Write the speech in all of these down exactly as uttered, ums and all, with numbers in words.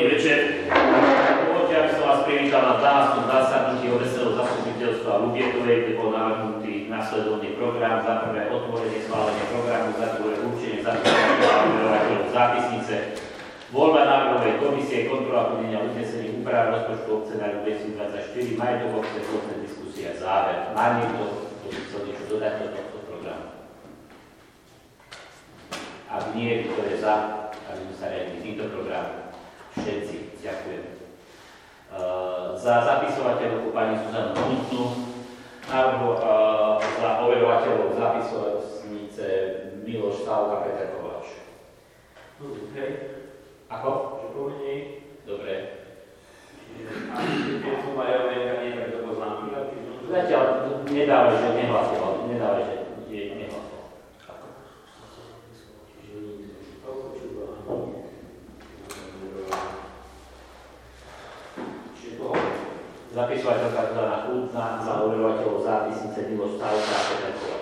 večer. Dovoľte, aby som vás privítal na dvanástom zasadnutí obecného zastupiteľstva Ľubietovej, kde bol navrhnutý nasledovný program. Za prvé otvorenie schválenie programu, za druhé určenie zastupovateľov zápisnice, voľba návrhovej komisie, kontrola plnenia uznesení úprav rozpočtu obce na rok dvetisícdvadsaťštyri, majetok obce, obce diskusia, záver. Má niekto, kto by chcel niečo dodať do tohto programu? Ak nie, kto je za, aby sme sa riadili týmto programom. Všetci, ďakujem. Uh, za zapisovateľov pani Zuzanu Huntnu, návrhu uh, za overovateľov zapisovnice Miloš Sálka, Peter Kováč. Okay. Ako? Čo pomenej? Dobre. A keď som majú nie tak to poznámky. Zatiaľ nedávaj, že nehlasoval. Nedávaj, že je nehlasoval. Ako? Čiže koho? Zapisovateľka Zuzana Huntna, za overovateľov zápisnice Miloš Sálka a Peter Kováč.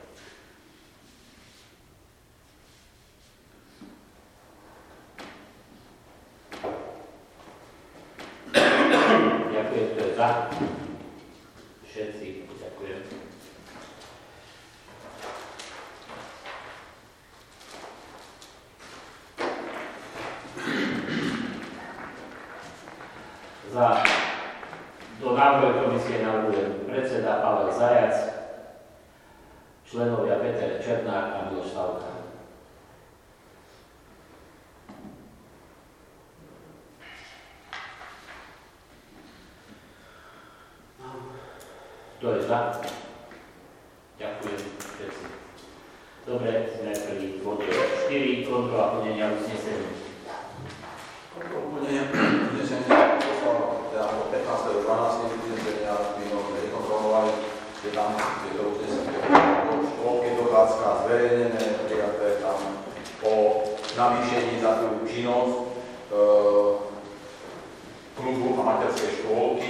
Ďakujem, kto je za. Všetci, ďakujem. Za do návrhovej komisie navrhujem predseda Pavel Zajac, členovia Peter Černák a Miloš Sálka. Kto je za? Ďakujem všetci. Dobre, sme pri bode štyri, kontrola plnenia uznesení. Kontrola plnenia uznesenia poslal teda pätnásteho dvanásteho uznesenia, my ho nekontrolovali, je tam tieto uznesenie do škôlky, dochádzka zverejnené, prijaté tam o navýšení za tú činnosť e, klubu a materskej škôlky.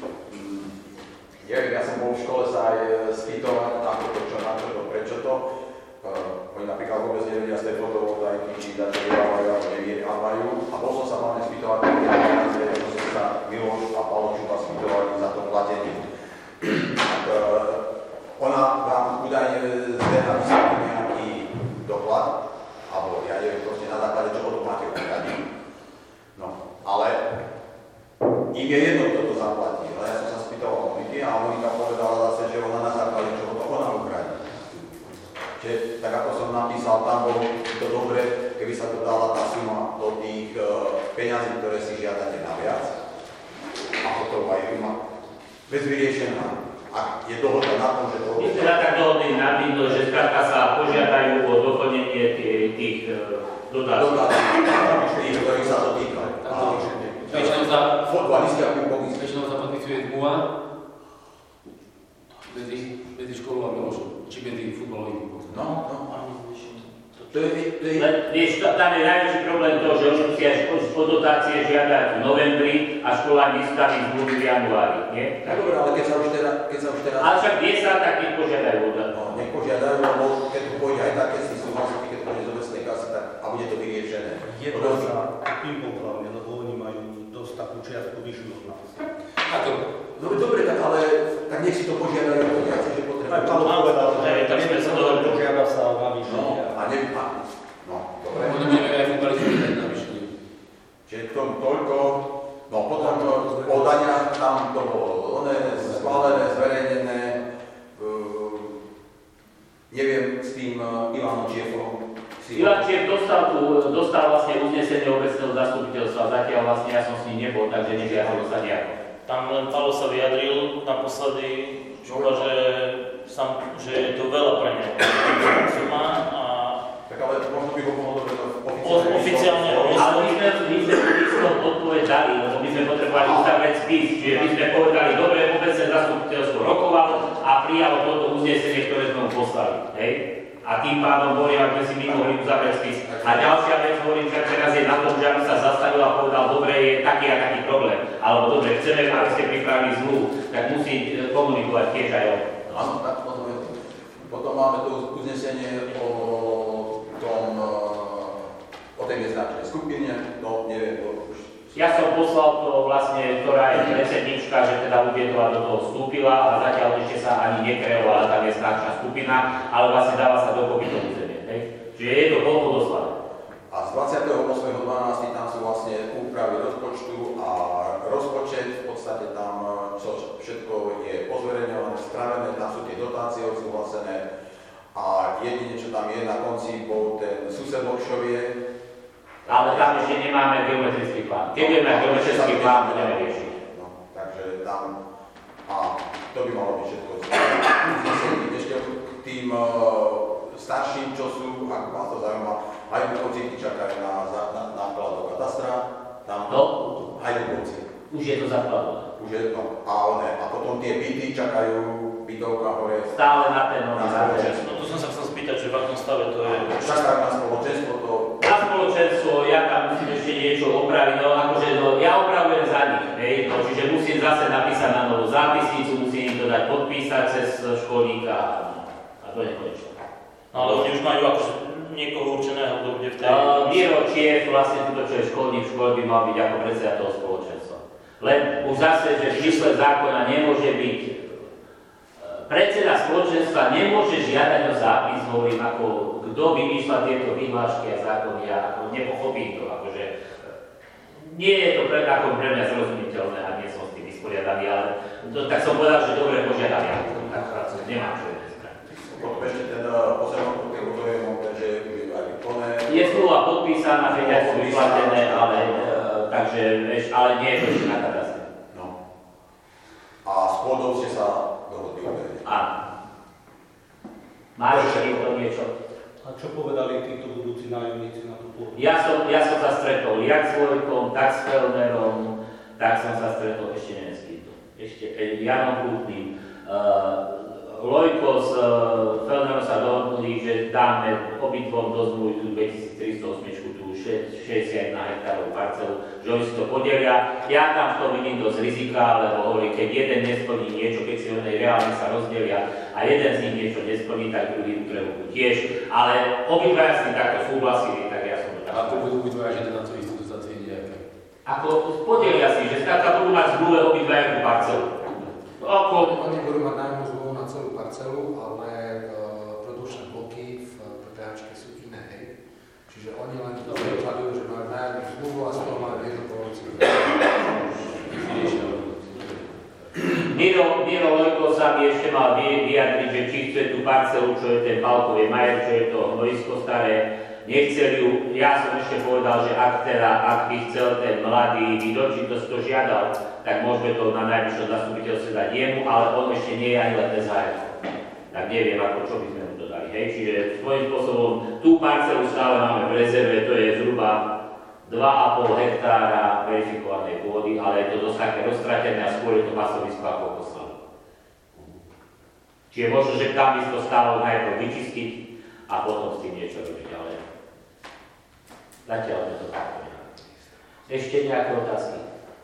Ja, ja som bol v škole sa aj spýtovať na to, čo, na čo to, prečo to. Uh, oni napríklad vôbec nevedia z tej fotovoltaiky, či za to vyrábajú, alebo nevyrábajú. A bol som sa hlavne spýtovať na peniaze, ako som sa Miloš a Paolo Čupa spýtovali za to platenie. Tak, uh, ona vám údajne zverá vysvetliť nejaký doklad, alebo ja neviem, proste na základe čoho to máte ukradiť. No, ale im je jedno, kto to zaplatí. Ale ja som sa spýtoval Moniky a Monika povedala zase, že ona na základe čoho to ona ukradí. Čiže tak ako som napísal, tam bolo to dobre, keby sa to dala tá suma do tých uh, peňazí, ktoré si žiadate naviac. A potom aj firma bez vyriešená. Ak je dohoda na tom, že to... My sme tak dohodli na tým, že skrátka sa požiadajú o doplnenie tých uh, dotázok. Dotázok, tých, ktorých sa to týka. Väčšinou za väčšinou za podpisuje zmluva medzi, medzi školou a Milošom, či medzi futbalovým klubom. No, no, áno. To je, to je... Vieš, tam je najväčší problém to, že oni musia o dotácie žiadať v novembri a škola vystaví zmluvy v januári, nie? Tak dobre, ale keď sa už teraz... Keď sa už teraz... Ale však vie sa, tak nech požiadajú o to. No, nech požiadajú, lebo keď to pôjde aj tak, keď si súhlasí, keď pôjde z obecnej kasy, tak a bude to vyriešené. Je to za ping-pong hlavne, lebo oni majú dosť takú čiastku vyššiu od nás. Ako? No dobre, tak ale tak nech si to požiadajú, to viac, že potrebujú. Aj Paolo povedal, že tak sme sa dohodli. požiada sa o navýšenie. No, a ne... A, no, dobre. Oni budeme aj futbalisti dať navýšenie. Čiže k tomu toľko, no potom o daniach tam to bolo oné, schválené, zverejnené, uh, neviem, s tým uh, Ivanom Čiefom. Ivan Čief dostal, tu, dostal vlastne uznesenie obecného zastupiteľstva, zatiaľ vlastne ja som s ním nebol, takže nežiadalo sa nejako. Tam len Paolo sa vyjadril naposledy, Čupa, že, sam, že je to veľa pre neho. Suma a... Tak ale možno by ho mohlo oficiálne Ale my sme my sme listom odpoveď dali, lebo my sme potrebovali uzavrieť spis, čiže my sme povedali, dobre, obecné zastupiteľstvo rokovalo a prijalo toto uznesenie, ktoré sme mu poslali. Hej? A tým pádom hovorím, ak sme si my mohli uzavrieť spis. A ďalšia vec, hovorím, že teraz je na tom, že aby sa zastavil a povedal, dobre, je taký a taký problém. Alebo dobre, chceme, aby ste pripravili zmluvu, tak musí komunikovať tiež aj o. Áno, tak potom, je, potom máme to uznesenie o tom, o tej neznačnej skupine, no neviem, to už si Ja som poslal to vlastne, ktorá je predsednička, že teda Lubietova do toho vstúpila, ale zatiaľ ešte sa ani nekreovala, tam je staršia skupina, ale vlastne dáva sa dokopy to územie. Hej? Čiže je to bolo doslané. A z dvadsiateho ôsmeho decembra tam sú vlastne úpravy rozpočtu a rozpočet, v podstate tam čo všetko je pozverejňované, spravené, tam sú tie dotácie odsúhlasené a jedine, čo tam je na konci, bol ten sused Lokšovie. Ale tam ešte nemáme geometrický plán. Keď budeme mať geometrický plán, budeme riešiť. No, takže tam, a to by malo byť všetko. Ešte k tým uh, starším, čo sú, ak vás to zaujíma, aj Dubovci čakajú na nákladov katastra, tam no? aj Dubovci. Už je to zakladové. Už je to, a one, a potom tie byty čakajú, bytovka hore. Stále na ten nový záver. No to som sa chcel spýtať, že v akom stave to je. Čakajú na spoločenstvo to. Na spoločenstvo, ja tam musím ešte niečo opraviť, no akože no, ja opravujem za nich, hej, no, čiže musím zase napísať na novú zápisnicu, musím im to dať podpísať cez školníka a to je konečné. No ale oni už majú akože niekoho určeného, kto bude v tej... Uh, Miro Čief, vlastne túto, čo je školník v škole, by mal byť ako predseda toho spoločenstva. Len už zase, že v zmysle zákona nemôže byť predseda spoločenstva nemôže žiadať o zápis, hovorím, ako kto vymýšľa tieto vyhlášky a zákony, ja ako nepochopím to, akože nie je to pre, ako pre mňa zrozumiteľné a nie som s tým vysporiadaný, ale to, tak som povedal, že dobre požiadam ja, tak nemám čo dneska. Potom ešte ten pozemok, ktorý to je, takže aj plné. Je zmluva podpísaná, peniaze sú vyplatené, ale, takže, ale nie je to ešte na katastre. No. A s pôdou ste sa dohodli. Áno. Máš ešte to niečo? A čo povedali títo budúci nájomníci na tú pôdu? Ja som, ja som sa stretol jak s Vojkom, tak s Feldnerom, tak som sa stretol ešte neviem s kým to. Ešte eh, Janom Krútnym. Uh, Lojko s uh, Feldnerom sa dohodli, že dáme obidvom do zmluvy tú dvetisíctristoosemečku, tú šesťdesiatjeden hektárov parcelu, že oni si to podelia. Ja tam v tom vidím dosť rizika, lebo hovorím, keď jeden nesplní niečo, keď si oni reálne sa rozdelia a jeden z nich niečo nesplní, tak druhý utrebujú tiež. Ale obidvaja s tým takto súhlasili, tak ja som to tak... Ako budú obidvaja, že teda to isté dotácie nejaké? Ako podelia si, že skrátka budú mať v zmluve obidvaja tú parcelu. Ako... Oni budú mať nájomnú zmluvu na celú parcelu, ale uh, produkčné bloky v PPAčke sú iné, hej. Čiže oni len to zakladujú, že majú nájomnú zmluvu a z toho majú jednu polovicu. Miro, Miro Lojko sa mi ešte mal vyjadriť, že či chce tú parcelu, čo je ten Palkový majer, čo je to hnojisko staré, nechcel ju. Ja som ešte povedal, že ak teda, ak by chcel ten mladý Vidočík, to si to žiadal, tak môžeme to na najvyššom zastupiteľstve dať jemu, ale on ešte nie je ani len es há ef. Tak neviem, ako čo by sme mu dodali. Hej? Čiže svojím spôsobom tú parcelu stále máme v rezerve, to je zhruba dva a pol hektára verifikovanej pôdy, ale je to dosť také roztratené a skôr je to pasovisko ako koslavo. Čiže možno, že tam by to stálo najprv vyčistiť a potom s tým niečo robiť, ale zatiaľ sme to takto nechali. Ešte nejaké otázky?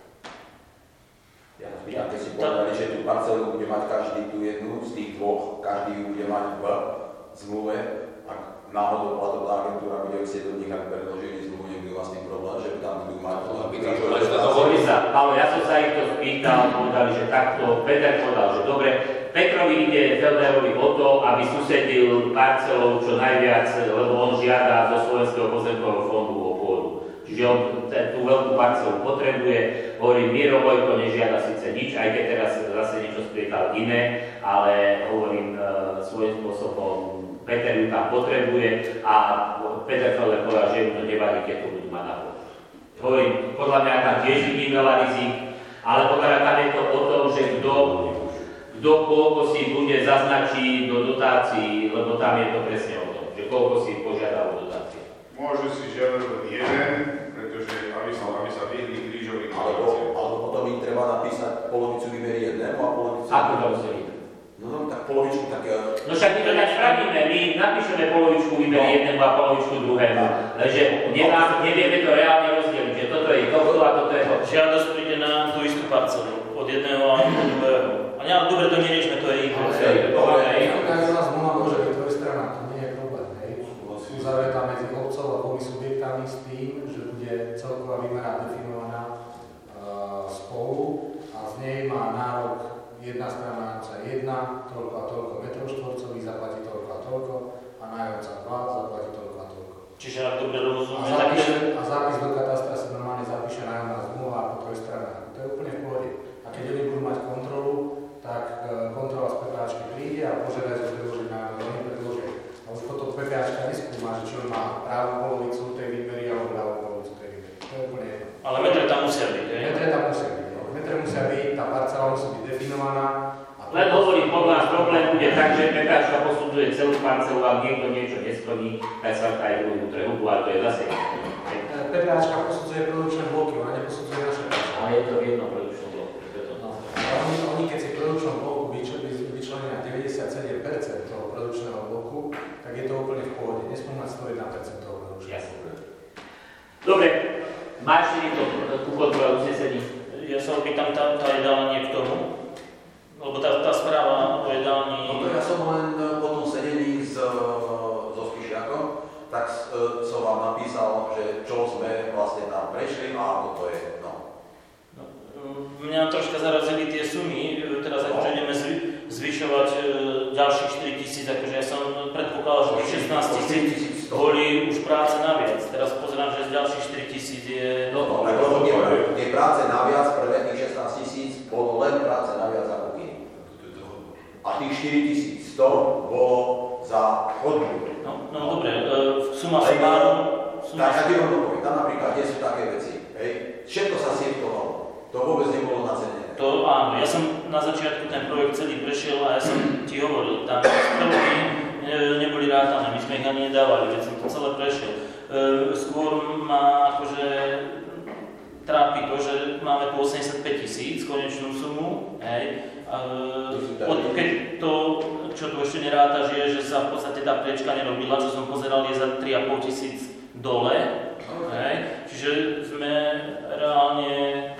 Ja spýtam, keď si povedali, že tú parcelu bude mať každý tú jednu z tých dvoch, každý ju bude mať v zmluve, ak náhodou platová agentúra bude chcieť od nich, ak predložili zmluvu, nebudú mať s tým problém, že tam budú mať Hovorí sa, Paolo, ja som sa ich to spýtal, povedali, že takto, Peter povedal, že dobre, Petrovi ide Feldnerovi o to, aby susedil parcelou čo najviac, lebo on žiada zo Slovenského pozemkového fondu o pôdu. Čiže on tú veľkú parcelu potrebuje, hovorí, Miro Vojko nežiada síce nič, aj keď teraz zase niečo sprietal iné, ale hovorím, e, svojím spôsobom Peter ju tam potrebuje a Peter Feldner povedal, že mu to nevadí, keď to budú mať na pôdu. Hovorím, podľa mňa tam tiež vidím veľa rizik, ale podľa mňa tam je to o tom, že kto kto koľko si bude zaznačiť do dotácií, lebo tam je to presne o tom, že koľko si požiada o dotácie. Môže si žiadať len jeden, pretože aby sa, aby sa vyhli krížovým dotáciám. Alebo potom im treba napísať polovicu výbery jednému a polovicu... Ako to myslí? No, no tak polovičku tak... No však my to tak spravíme, my napíšeme polovičku výbery jednému a polovičku druhému, lenže nemá, nevieme to reálne rozdeliť, že toto je tohto a toto je to. Žiadosť príde na tú istú parcelu, od jedného a od druhého. A ne, ale dobre, to neriešme, to je ich. Každá zmluva môže byť dvojstranná, to nie je problém, hej. Uzavretá medzi obcov a dvomi subjektami s tým, že bude celková výmera definovaná nájomca jedna, toľko a toľko metrov štvorcových, zaplatí toľko a toľko, a nájomca dva, zaplatí toľko a toľko. Čiže ak dobre A rozumiem, zápis, tak... a zápis do katastra sa normálne zapíše nájomná zmluva ako trojstranná. To je úplne v pohode. A keď oni budú mať kontrolu, tak kontrola z PPAčky príde a požiada, že predloží nájomná, oni predložia. A už potom PPAčka neskúma, že či on má právnu polovicu tej výmery alebo ľavú polovicu tej výmery. To je úplne jedno. Ale metre tam musia byť, hej? Metre tam musia byť. Metre musia byť, tá parcela musí byť definovaná. Len hovorím, podľa nás problém bude tak, že PPAčka posudzuje celú parcelu, ak niekto niečo nesplní, tak sa aj druhú trehu, ale to je zase. PPAčka posudzuje produkčné bloky, ona neposudzuje naše parcely. Ale je to v jednom produkčnom bloku. No. Oni, oni keď si v produkčnom bloku vyčlenia deväťdesiatsedem percent toho produkčného bloku, tak je to úplne v pohode. Nesmú mať sto jeden percent toho produkčného. Jasne. Dobre, máš niekto ku kontrole uznesení? Ja sa opýtam, tá, tá jedálanie k tomu, lebo tá, tá správa o jedálni... No to ja som len po tom sedení s, so Spišiakom, tak som vám napísal, že čo sme vlastne tam prešli a ako to je. No. No, mňa troška zarazili tie sumy, teraz akože ideme zvy, zvyšovať e, ďalších štyri tisíc, akože ja som predpokladal, že tých šestnásť tisíc boli už práce naviac. Teraz pozerám, že z ďalších štyri tisíc je... No, no, tak to nie, nie práce naviac, prvé tých šestnásť tisíc bolo len práce naviac za kuchyň. A tých štyri tisíc sto bolo za chodbu. No, no dobre, e, suma sumárum... Tak, ja ti rovno poviem, tam napríklad, kde sú také veci, hej, všetko sa sieftovalo, to vôbec nebolo nacenené. To áno, ja som na začiatku ten projekt celý prešiel a ja som ti hovoril, tam prvky neboli rátané, my sme ich ani nedávali, veď som to celé prešiel. E, skôr ma akože trápi to, že máme po osemdesiatpäť tisíc konečnú sumu, hej. E, od, keď to, čo tu ešte nerátaš, je, že sa v podstate tá priečka nerobila, čo som pozeral, je za tri a pol tisíc dole, hej. Čiže sme reálne...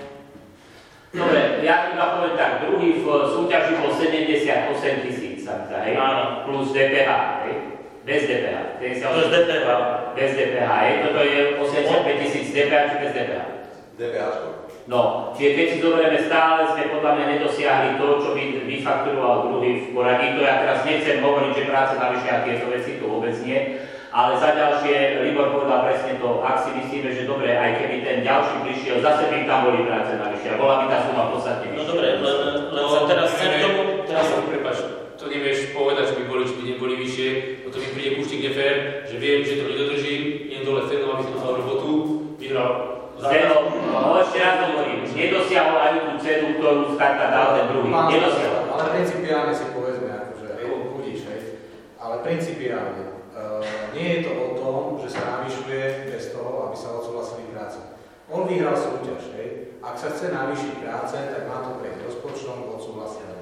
Dobre, ja iba poviem tak, druhý v súťaži bol sedemdesiatosem tisíc, hej, áno. Plus dé pé há, hej, bez dé pé há. Bez dé pé há. Bez dé pé há, hej, toto je osemdesiatpäť tisíc dé pé há či bez dé pé há? dé pé háčko. No, čiže keď si zoberieme, stále sme podľa mňa nedosiahli to, čo by vyfakturoval druhý v poradí. To ja teraz nechcem hovoriť, že práce navyše a tieto veci, to vôbec nie. Ale za ďalšie, Libor povedal presne to, ak si myslíme, že dobre, aj keby ten ďalší prišiel, zase by tam boli práce navyše a bola by tá suma podstatne vyššia. No dobre, len, len sa teraz chcem k tomu... Teraz sa prepáč, to nevieš povedať, že by boli, či by neboli vyššie, potom mi príde Kuštík nefér, že viem, že to nedodržím, idem dole Fedom, aby som dostal robotu, vyhral. Zdeno, no ešte raz hovorím, nedosiahol aj tú cenu, ktorú starta dal ten druhý, nedosiahol. Ale principiálne si povedzme, akože, budíš, hej, ale principiálne. Uh, nie je to o tom, že sa navyšuje bez toho, aby sa odsúhlasili práce. On vyhral súťaž, hej. Ak sa chce navýšiť práce, tak má to prejsť rozpočtom odsúhlasené.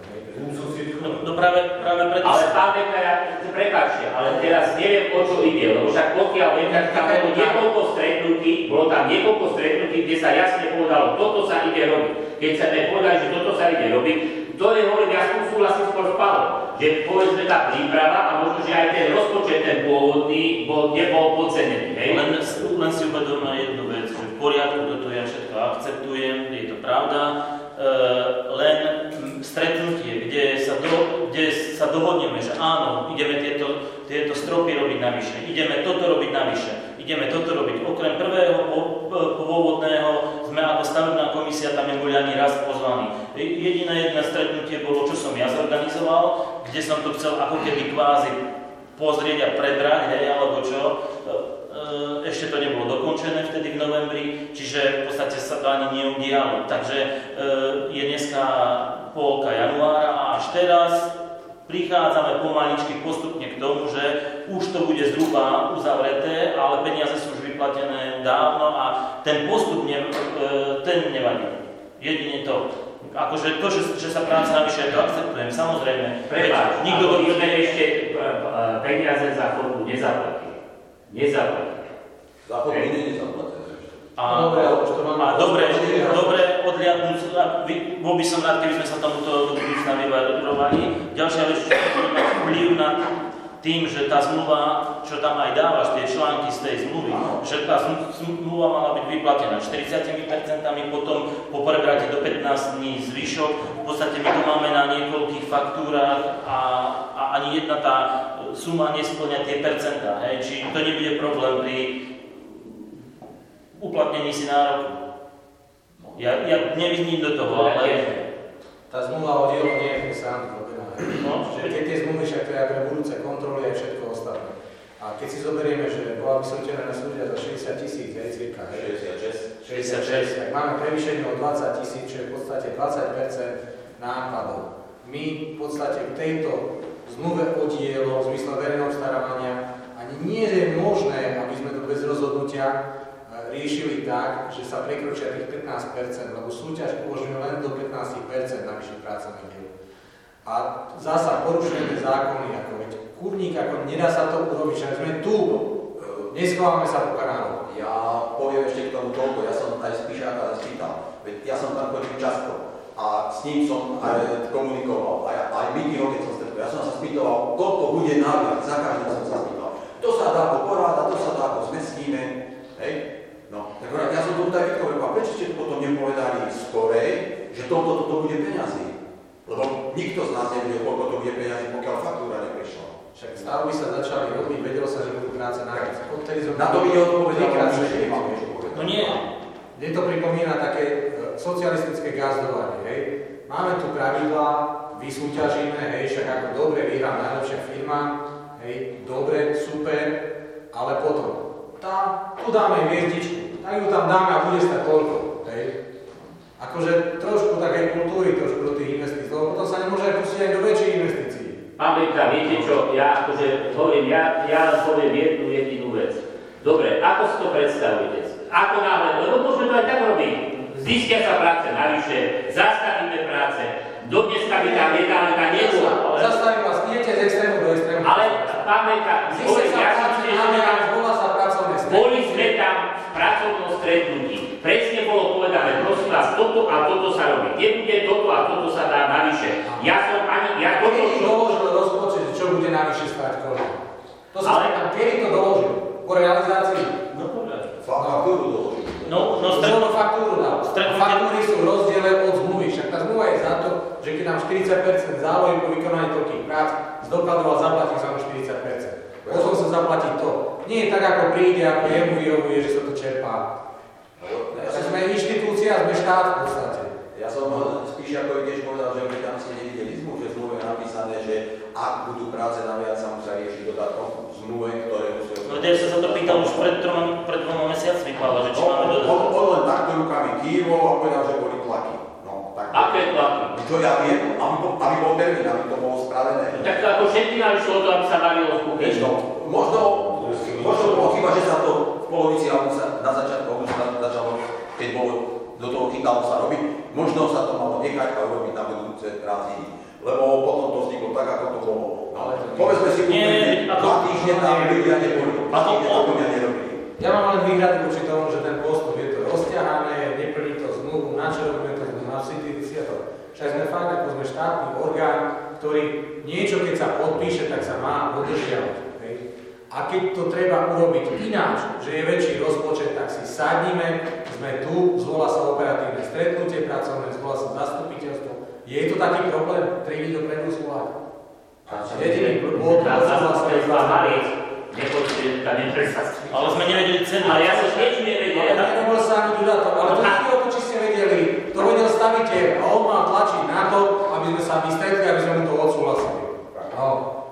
No, no práve, práve preto... Ale pán Bekar, prepáčte, ale teraz neviem, o čo ide, lebo však pokiaľ viem, tak tam bolo niekoľko stretnutí, bolo tam niekoľko stretnutí, kde sa jasne povedalo, toto sa ide robiť. Keď sa mi povedali, že toto sa ide robiť, to je, hovorím, ja som súhlasím skôr s Pavlom, že povedzme tá príprava a možno, že aj ten rozpočet, ten pôvodný, bol, nebol podcenený, hej? Len, len si uvedom na jednu vec, že v poriadku, toto ja všetko akceptujem, je to pravda, e, len stretnutie, kde sa, do, kde sa dohodneme, že áno, ideme tieto, tieto stropy robiť navyše, ideme toto robiť navyše, ideme toto robiť. Okrem prvého pôvodného sme ako stavebná komisia tam neboli ani raz pozvaní. Jediné jedné stretnutie bolo, čo som ja zorganizoval, kde som to chcel ako keby kvázi pozrieť a prebrať, hej, alebo čo. Ešte to nebolo dokončené vtedy v novembri, čiže v podstate sa to ani neudialo. Takže je dneska polka januára a až teraz prichádzame pomaličky postupne k tomu, že už to bude zhruba uzavreté, ale peniaze sú už vyplatené dávno a ten postup ne, ten nevadí. Jedine to. Akože to, že, že sa práca navyše, to akceptujem, samozrejme. Prepáč, nikto ako sme ešte peniaze za chodbu nezaplatili. Nezaplatili. Za chodbu nie je nezaplatené. A, dobre, a dobre, dobre odliadnúť, bol by som rád, keby sme sa tomuto do budúcna vyvarovali. Ďalšia vec, čo bude mať vplyv na, tým, že tá zmluva, čo tam aj dávaš, tie články z tej zmluvy, že tá zmluva mala byť vyplatená štyridsať percent, potom po prevrate do pätnásť dní zvyšok. V podstate my to máme na niekoľkých faktúrach a, a ani jedna tá suma nespĺňa tie percentá. Hej? Či to nebude problém pri uplatnení si nároku. Ja, ja nevidím do toho, ale... Tá zmluva o dielo nie je sám robená. No, že keď tie zmluvy však to je aj pre budúce kontroly aj všetko ostatné. A keď si zoberieme, že bola vysútená na súdia za šesťdesiat tisíc, hej, cirka, hej? šesťdesiatšesť. šesťdesiatšesť, tak máme prevýšenie o dvadsať tisíc, čo je v podstate dvadsať percent nákladov. My v podstate v tejto zmluve o dielo, v zmysle verejného obstarávania, ani nie je možné, aby sme to bez rozhodnutia riešili tak, že sa prekročia tých pätnásť percent, lebo súťaž umožňuje len do pätnásť percent navýšiť pracovné dielo. A zasa porušujeme zákony, ako veď kurník, ako nedá sa to urobiť, že sme tu, neschovávame sa po kanálu. Ja poviem ešte k tomu toľko, ja som aj Spišáka spýtal, veď ja som tam chodil často a s ním som aj komunikoval, aj, aj Mikyho, keď som stretol, ja som sa spýtoval, koľko bude náviac, za každým som sa spýtal. To sa dá po poráda, to sa dá po zmestíme, hej? No, tak ja som to tak vykoval, prečo ste potom nepovedali skorej, že toto, toto bude peňazí? Lebo nikto z nás nevie, koľko to bude peňazí, pokiaľ faktúra neprišla. Však stavby sa začali robiť, vedelo sa, že budú práce naviac. Na to by neodpovedal, že nemám ešte povedať. No nie. Mne to pripomína také socialistické gazdovanie, hej. Máme tu pravidlá, vysúťažíme, hej, však ako dobre vyhrá najlepšia firma, hej, dobre, super, ale potom, tá, tu dáme hviezdičku, tak ju tam dáme a bude stať toľko, hej. Akože trošku takej kultúry, trošku do tých investícií, lebo potom sa nemôže aj pustiť aj do väčších investícií. Pán Benka, viete čo, ja akože hovorím, ja, ja poviem jednu jedinú vec. Dobre, ako si to predstavujete? Ako náhle, lebo môžeme to aj tak robiť. Zistia sa práce navyše, zastavíme práce, do dneska by tam jedálka nebolo. Ale... Zastavím vás, idete z extrému do extrému. Ale, pán Benka, Zistia sa práce naviac, bola sa pracovné stretnutie. Boli sme tam v pracovnom stretnutí. Presne bolo povedané, prosím vás, toto a toto sa robí. Nebude toto a toto sa dá navyše. Ja som ani, ja toto... Kedy doložil rozpočet, čo bude navyše stáť koľko? To sa Ale... tam, kedy to doložil? Po realizácii? No povedať. Faktúru doložil. No, no Stretnú faktúru dal. Stretnutie- Faktúry sú v rozdiele od zmluvy. Však tá zmluva je za to, že keď nám štyridsať percent zálohy po vykonaní toľkých prác zdokladoval, zaplatí sa mu štyridsať percent. Potom sa zaplatí to. Nie je tak, ako príde, ako jemu vyhovuje, že sa to čerpá. Ja sme inštitúcia, sme štát v podstate. Ja som spíš ako tiež povedal, že tam ste nevideli zmluv, že v zmluve je napísané, že ak budú práce naviac, sa musia riešiť dodatkom v zmluve, ktoré musia... No, ja som sa to pýtal už pred, troma, pred dvoma mesiacmi, Pála, že či máme On, dodatkom. on len takto rukami kývol a povedal, že boli tlaky. No, tak... Aké tlaky? Čo ja viem, aby bol, aby bol termín, aby to bolo spravené. No, tak to ako všetky nám išlo to, aby sa varilo v kuchyni. No, možno, možno bolo chyba, že sa to v polovici augusta, na začiatku augusta začalo, keď bolo, do toho chytalo sa robiť, možno sa to malo nechať a urobiť na budúce raz iný. Lebo potom to vzniklo tak, ako to bolo. Ale povedzme si, Nie, že dva týždne tam ľudia neboli, dva týždne to ľudia nerobili. Ja mám len výhrady voči tomu, že ten postup je to rozťahané, neplní to zmluvu, na čo robíme to zmluvu, na situácia to. Však sme fakt, ako sme štátny orgán, ktorý niečo, keď sa podpíše, tak sa má dodržiavať. Hej. A keď to treba urobiť ináč, že je väčší rozpočet, tak si sadnime, sme tu, zvolá sa operatívne stretnutie pracovné, zvolá sa zastupiteľstvo. Je to taký problém, tri dní dopredu zvolať? Jediný bod, Tá zastupiteľstva mali, to nepočujete, tá nepresaství. Ale sme nevedeli cenu. Ale ja som tiež nevedel. ale nebol sa ani dodatok, ale to nie to, či ste vedeli, to vedel staviteľ a on mal tlačiť na to, aby sme sa vystretli, aby sme mu to odsúhlasili. No.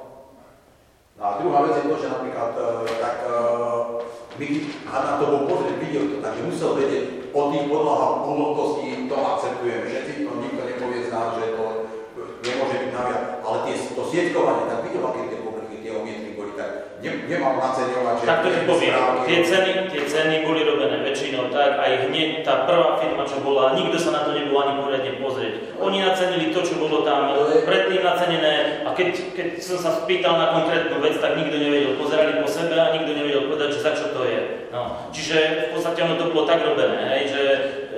No a druhá vec je to, že napríklad tak my, a na to bol pozrieť, videl to, takže musel vedieť o tých podlahách, pohodlnosti, to akceptujeme všetci, to nikto nepovie z nás, že to nemôže byť naviac, ale tie, to sieťkovanie, tak videl, aké tie povrchy, tie omietky boli, tak ne, nemal naceňovať, že... Tak to ti poviem, tie ceny, tie ceny boli robené väčšinou tak, aj hneď tá prvá firma, čo bola, nikto sa na to nebol ani poriadne pozrieť. Oni nacenili to, čo bolo tam predtým nacenené a keď, keď som sa spýtal na konkrétnu vec, tak nikto nevedel, pozerali po sebe a nikto nevedel povedať, že za čo to je. No, čiže v podstate ono to bolo tak robené, hej, že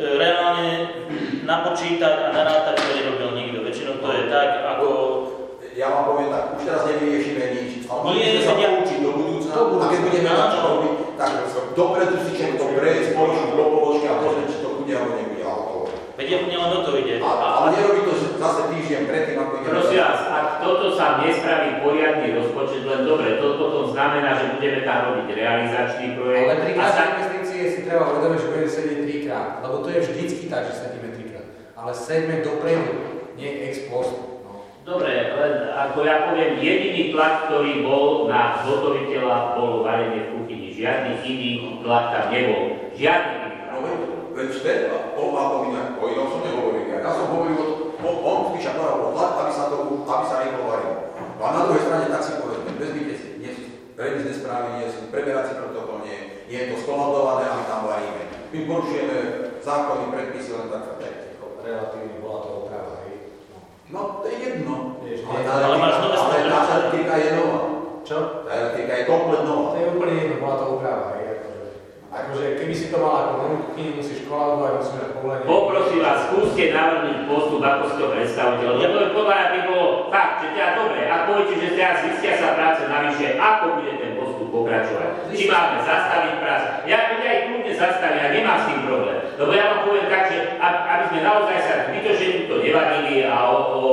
reálne napočítať a narátať to nerobil nikto. Väčšinou to je tak, ako... ja vám poviem tak, už teraz nevyriešime nič, ale mali Nie, sme sa ja- poučiť do budúcna, Do budúcna. a keď budeme Áno. začať robiť, tak dopredu si to prejsť, položiť do položky a pozrieť, či to bude alebo nebude, ale to. Veď ja len o to ide. A, ale nerobí to zase týždeň predtým, ako ide. Prosím vás, ak toto sa nespraví poriadny rozpočet, len dobre, to potom znamená, že budeme tam robiť realizačný projekt. Ale pri a sa... každej investície si treba uvedomiť, že budeme sedieť trikrát, lebo to je vždycky tak, že sedíme trikrát. Ale sedíme dopredu, nie ex post. No. Dobre, len ako ja poviem, jediný tlak, ktorý bol na zhotoviteľa, bolo varenie v kuchyni. Žiadny iný tlak tam nebol. Žiadny iný tlak. No veď, veď vtedy, o Pavlovi, o inom som nehovoril, ja som hovoril, o, on spíš ako tlak, aby sa to, aby sa rýchlo varilo. No a na druhej strane tak si povedzme, vezmite si, nie sú revizné správy, nie sú preberací protokol, nie, nie je to skolabované a my tam varíme. My porušujeme zákony, predpisy, len tak sa tak. Relatívne bola to oprava, hej. No. No, to je jedno. Vieš, Ale nie, tá ale máš nové elektrika- ale tá stavby. elektrika je nová. Čo? Tá elektrika je komplet nová. To je úplne jedno, bola to oprava, hej. Akože, akože keby si to mal ako novú kuchyni, musíš kolabovať, musíš mať povolenie. Poprosím vás, skúste navrhnúť postup, ako si to predstavujete. Lebo to je podľa mňa by bolo fakt, že teda dobre, ak poviete, že teraz zistia sa práce navyše, ako bude ten postup pokračovať? Či máme zastaviť práce? Ja ja ich kľudne zastavím, ja nemám s tým problém. Lebo ja vám poviem tak, že ab- aby sme naozaj sa zbytočne to nevadili a o, o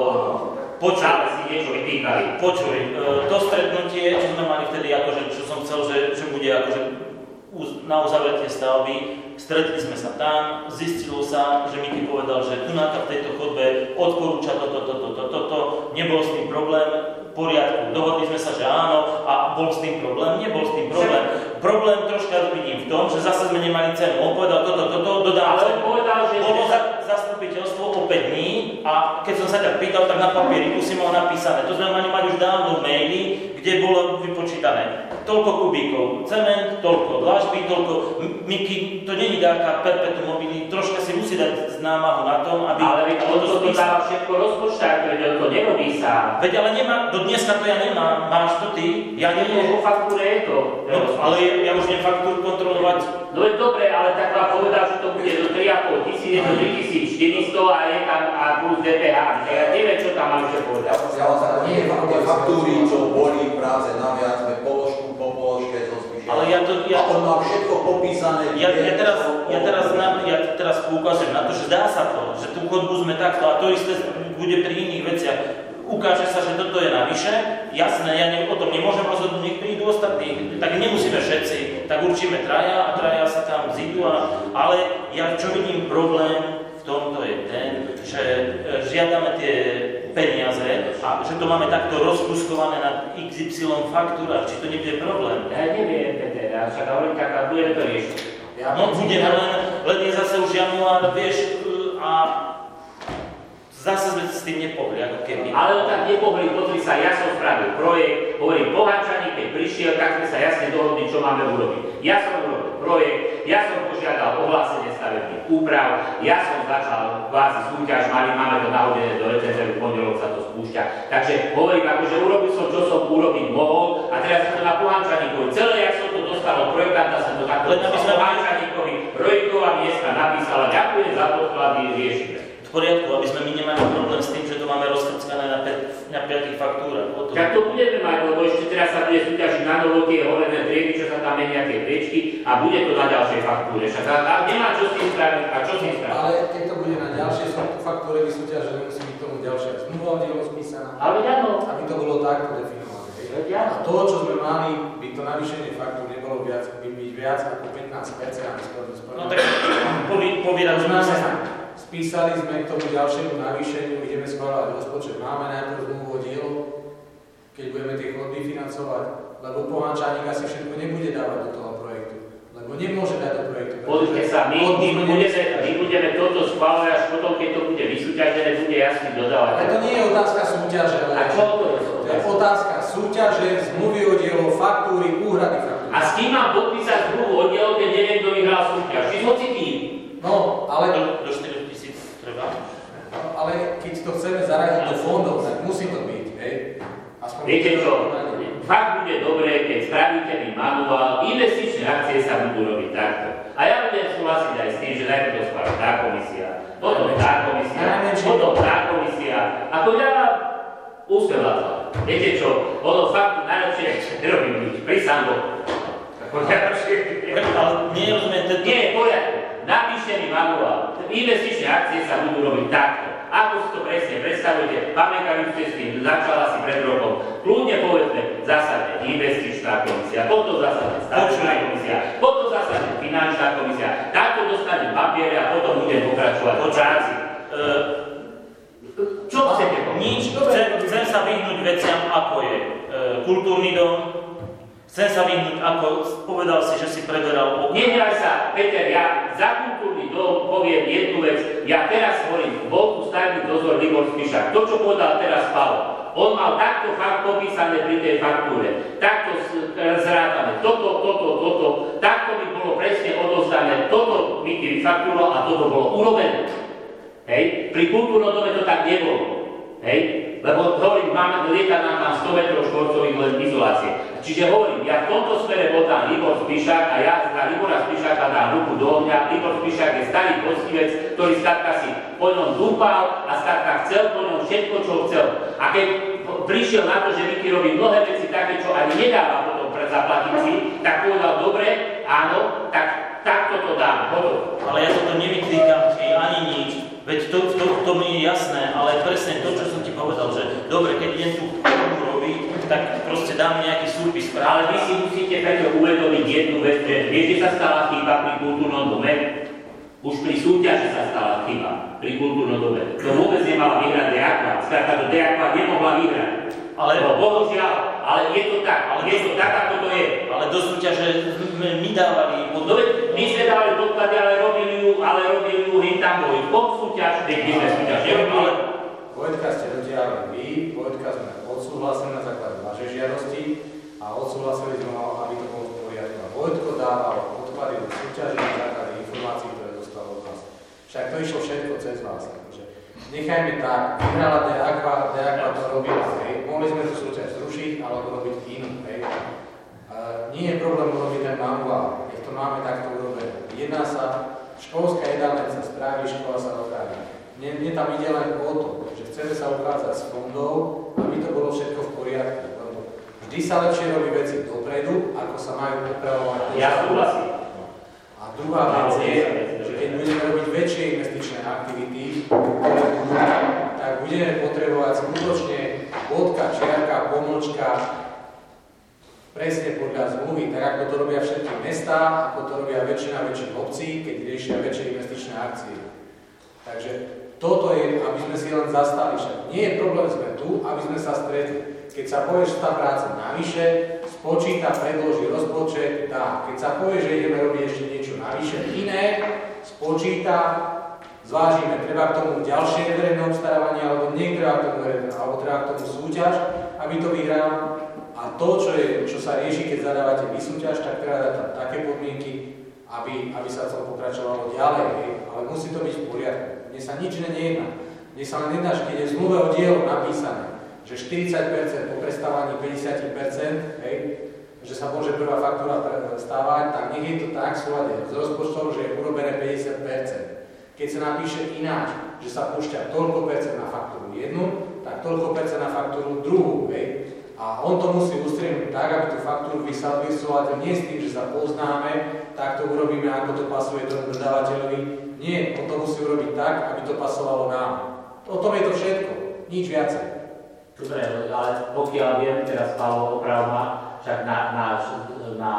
počále si niečo vytýkali. Počuj, e, to stretnutie, čo sme mali vtedy, akože, čo som chcel, že, že bude akože uz- na uzavretie stavby, stretli sme sa tam, zistilo sa, že Miky povedal, že tu v tejto chodbe odporúča toto, toto, toto, toto, nebol s tým problém, v poriadku, dohodli sme sa, že áno, a bol s tým problém, nebol s tým problém. Problém troška vidím v tom, že zase sme nemali cenu. On povedal toto, toto, dodám Ale on cenu. povedal, že... Bolo za, zastupiteľstvo o päť dní a keď som sa ťa pýtal, tak na papieriku si mal napísané. To sme mali mať už dávno maily, kde bolo vypočítané toľko kubíkov cement, toľko dlažby, toľko Miky, to není nejaká perpetuum mobile, troška si musí dať námahu na tom, aby... Ale veď on to spísal. dáva všetko rozpočtať, veď on to nerobí sám. Veď ale nemá, do dneska to ja nemám, máš to ty, ja Nie, neviem. vo faktúre je to. No, ale ja, ja už neviem faktúru kontrolovať. No veď dobre, ale tak vám povedal, že to bude do tri a pol tisíc, je to tri tisíc štyristo a je tam a plus dé pé há. Ja neviem, čo tam mám ešte povedať. Ja vám sa nie tie faktúry, čo boli práce naviac, sme položku po položke zo spíša. Ale ja to... Ja, A on má všetko popísané. Ja, ja, teraz, ja, teraz, na... na, ja teraz poukazujem na to, že dá sa to, že tú chodbu sme takto a to isté bude pri iných veciach. Ukáže sa, že toto je navyše, jasné, ja ne, o tom nemôžem rozhodnúť, nech prídu ostatní, tak nemusíme všetci, tak určíme traja a traja sa tam zídu, a, ale ja čo vidím problém v tomto je ten, že e, žiadame tie peniaze a že to máme takto rozkuskované na iks ypsilon faktúrach, či to nebude problém. Ja neviem, Peter, ja však hovorím tak, a budeme to riešiť. Ja No budeme len, len je zase už január, vieš, a zase sme s tým nepohli, ako keby. Ale on tak nepohli, pozri sa, ja som spravil projekt, hovorím, Pohančani, keď prišiel, tak sme sa jasne dohodli, čo máme urobiť. Ja som urobil projekt, ja som požiadal ohlásenie stavebných úprav, ja som začal kvázi súťaž, mali, máme to nahodené do recenzeru, v pondelok sa to spúšťa. Takže hovorím, akože urobil som, čo som urobiť mohol, a teraz som to na Pohančanikovi. Celé, jak som to dostal od projektanta, som to takto Len aby sme- Pohančanikovi projektová miesta napísala, ďakujem za podklady, riešime. V poriadku, aby sme my nemali problém s tým, že to máme rozkrckané na, pe- na piatich faktúrach. O to- Tak to budeme mať, lebo ešte teraz sa bude súťažiť na novo tie horené triedy, čo sa tam menia tie priečky a bude to na ďalšej faktúre. Však a- a nemá čo s tým spraviť a čo s tým spraviť. Ale keď to bude na ďalšie faktúre vysúťažené, musí byť tomu ďalšia zmluva o dielo spísaná. Ale áno. Aby to bolo takto definované. hej. Veď áno. A to, čo sme mali, by to navýšenie faktúr nebolo viac, by byť viac ako pätnásť percent. aby sme to No tak povi- poviedať, že Máme, sa... spísali sme k tomu ďalšiemu navýšeniu, ideme schváľovať rozpočet, máme najprv zmluvu o dielo, keď budeme tie chodby financovať, lebo Pohančaník asi všetko nebude dávať do toho projektu, lebo nemôže dať do projektu. Pozrite sa, my, Chodbu my, sme budeme, nevysúťažili. my budeme toto schváľovať, až potom, keď to bude vysúťažené, bude jasný dodávať. Ale to nie je otázka súťaže, A ale čo to je? to je otázka súťaže, zmluvy o dielo, faktúry, úhrady faktúry. A s kým mám podpísať zmluvu o dielo, keď neviem, kto vyhral súťaž? Či hoci tým? No, ale, Do, do štyri tisíc treba. ale keď to chceme zaradiť do fondov, tak musí to byť, hej? Aspoň Viete čo? Fakt bude dobré, keď spravíte mi manuál, investičné akcie sa budú robiť takto. A ja budem súhlasiť aj s tým, že najprv to spraví tá komisia, potom tá komisia, potom tá komisia. Ako ja, Úspev Václav. Viete čo, ono fakt najlepšie nerobím nič. Prísam Bohu. Ale nie rozumiem tento... Nie, v poriadku. Napíšte mi manuál. Investičné akcie sa budú robiť takto. Ako si to presne predstavujete, pamätám ste s tým, začala si pred rokom. Kľudne povedzme, zasadne investičná komisia, potom zasadne stavebná komisia, potom zasadne finančná komisia. Takto dostanem papiere a potom budem pokračovať v práci. Čo chcete povedať? Nič, chcem, chcem sa vyhnúť veciam, ako je e, kultúrny dom, chcem sa vyhnúť, ako povedal si, že si preberal okno. Nehnevaj sa, Peter, ja za kultúrny dom poviem jednu vec. Ja teraz hovorím, bol tu stavebný dozor Libor Spišák. To, čo povedal teraz Pavel, on mal takto fakt popísané pri tej faktúre, takto zrátame, toto, toto, toto, takto by bolo presne odovzdané, toto mi tým faktúro a toto bolo urobené. Hej, pri kultúrnom dome to tak nebolo. Hej, lebo hovorím, máme, lieta nám tam sto metrov štvorcových len izolácie. Čiže hovorím, ja v tomto smere bol tam Libor Spišák a ja za Libora Spišáka dám ruku do mňa. Libor Spišák je starý poctivec, ktorý skrátka si po ňom dúfal a skrátka chcel po ňom všetko, čo chcel. A keď prišiel na to, že Miky robí mnohé veci také, čo ani nedáva potom pre zaplatiť si, tak povedal, dobre, áno, tak takto to dám, hotovo. Ale ja toto nevytýkam ani nič. Veď to, to, to mi je jasné, ale presne to, čo som ti povedal, že dobre, keď idem tú formu robiť, tak proste dám nejaký súpis práve. Ale vy si musíte preto uvedomiť jednu vec, že vieš, že sa stala chyba pri kultúrnom dome? Už pri súťaži sa stala chyba pri kultúrnom dome. To vôbec nemala vyhrať Deakva. Skrátka, to Deakva nemohla vyhrať. Ale no, bohužiaľ, ale je to tak, ale je to tak, ako to je. Ale do súťaže sme my dávali pod... No my sme dávali podklady, ale robili ju, ale robili ju Hintambovi. Pod súťaž, kde sme súťaž nerobili. Vojtka ste dotiahli vy, Vojtka sme odsúhlasili na základe vašej žiadosti a odsúhlasili sme, aby to bolo v poriadku. A Vojtko dával podklady do súťaže na základe informácií, ktoré dostal od vás. Však to išlo všetko cez vás. Nechajme tak, vyhrala Deakva, Deakva to robila, hej. Mohli sme tú súťaž zrušiť, alebo robiť inú, hej. Uh, nie je problém urobiť ten manuál, nech to máme takto urobené. Jedná sa, školská jedálnica sa spraví, škola sa ochráni. Mne, mne tam ide len o to, že chceme sa ukázať z fondov, aby to bolo všetko v poriadku. Vždy sa lepšie robí veci dopredu, ako sa majú opravovať. Ja súhlasím. A druhá vec je, že keď budeme robiť väčšie investičné aktivity, ktoré budú, tak budeme potrebovať skutočne bodka, čiarka, pomočka, presne podľa zmluvy, tak ako to robia všetky mestá, ako to robia väčšina väčších obcí, keď riešia väčšie investičné akcie. Takže toto je, aby sme si len zastali, však nie je problém, sme tu, aby sme sa stretli. Keď sa povie, že tá práca navyše, spočíta, predloží rozpočet, dá. Keď sa povie, že ideme robiť ešte niečo navyše iné, spočíta, zvážime, treba k tomu ďalšie verejné obstarávanie, alebo netreba k tomu verejné, alebo treba k tomu súťaž, aby to vyhral. A to, čo, je, čo sa rieši, keď zadávate vy súťaž, tak treba dať tam také podmienky, aby, aby sa to pokračovalo ďalej, hej. Ale musí to byť v poriadku. Mne sa nič nejedná. Mne sa len jedná, že keď je v zmluve o dielo napísané, že štyridsať percent po prestávaní päťdesiat percent, hej, že sa môže prvá faktúra stávať, tak nech je to tak v súlade s rozpočtom, že je urobené päťdesiat percent. Keď sa napíše ináč, že sa púšťa toľko percent na faktúru jednu, tak toľko percent na faktúru druhú, hej. A on to musí ustriemniť tak, aby tú faktúru vysadli v súlade nie s tým, že sa poznáme, tak to urobíme, ako to pasuje tomu dodávateľovi. Nie, on to musí urobiť tak, aby to pasovalo nám. O tom je to všetko, nič viacej. Dobre, ale pokiaľ viem, teraz Pavel opravma, však na, na, na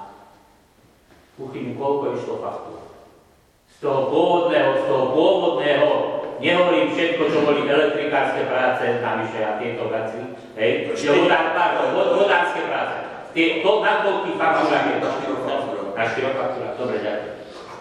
kuchyňu koľko išlo faktúr? Z toho pôvodného, z toho pôvodného, nehovorím všetko, čo boli elektrikárske práce, navyše a tieto veci, hej, vodárske práce. Tie, to na koľkých faktúrach je? Na štyroch faktúrach. Na štyroch faktúrach, dobre, ďakujem.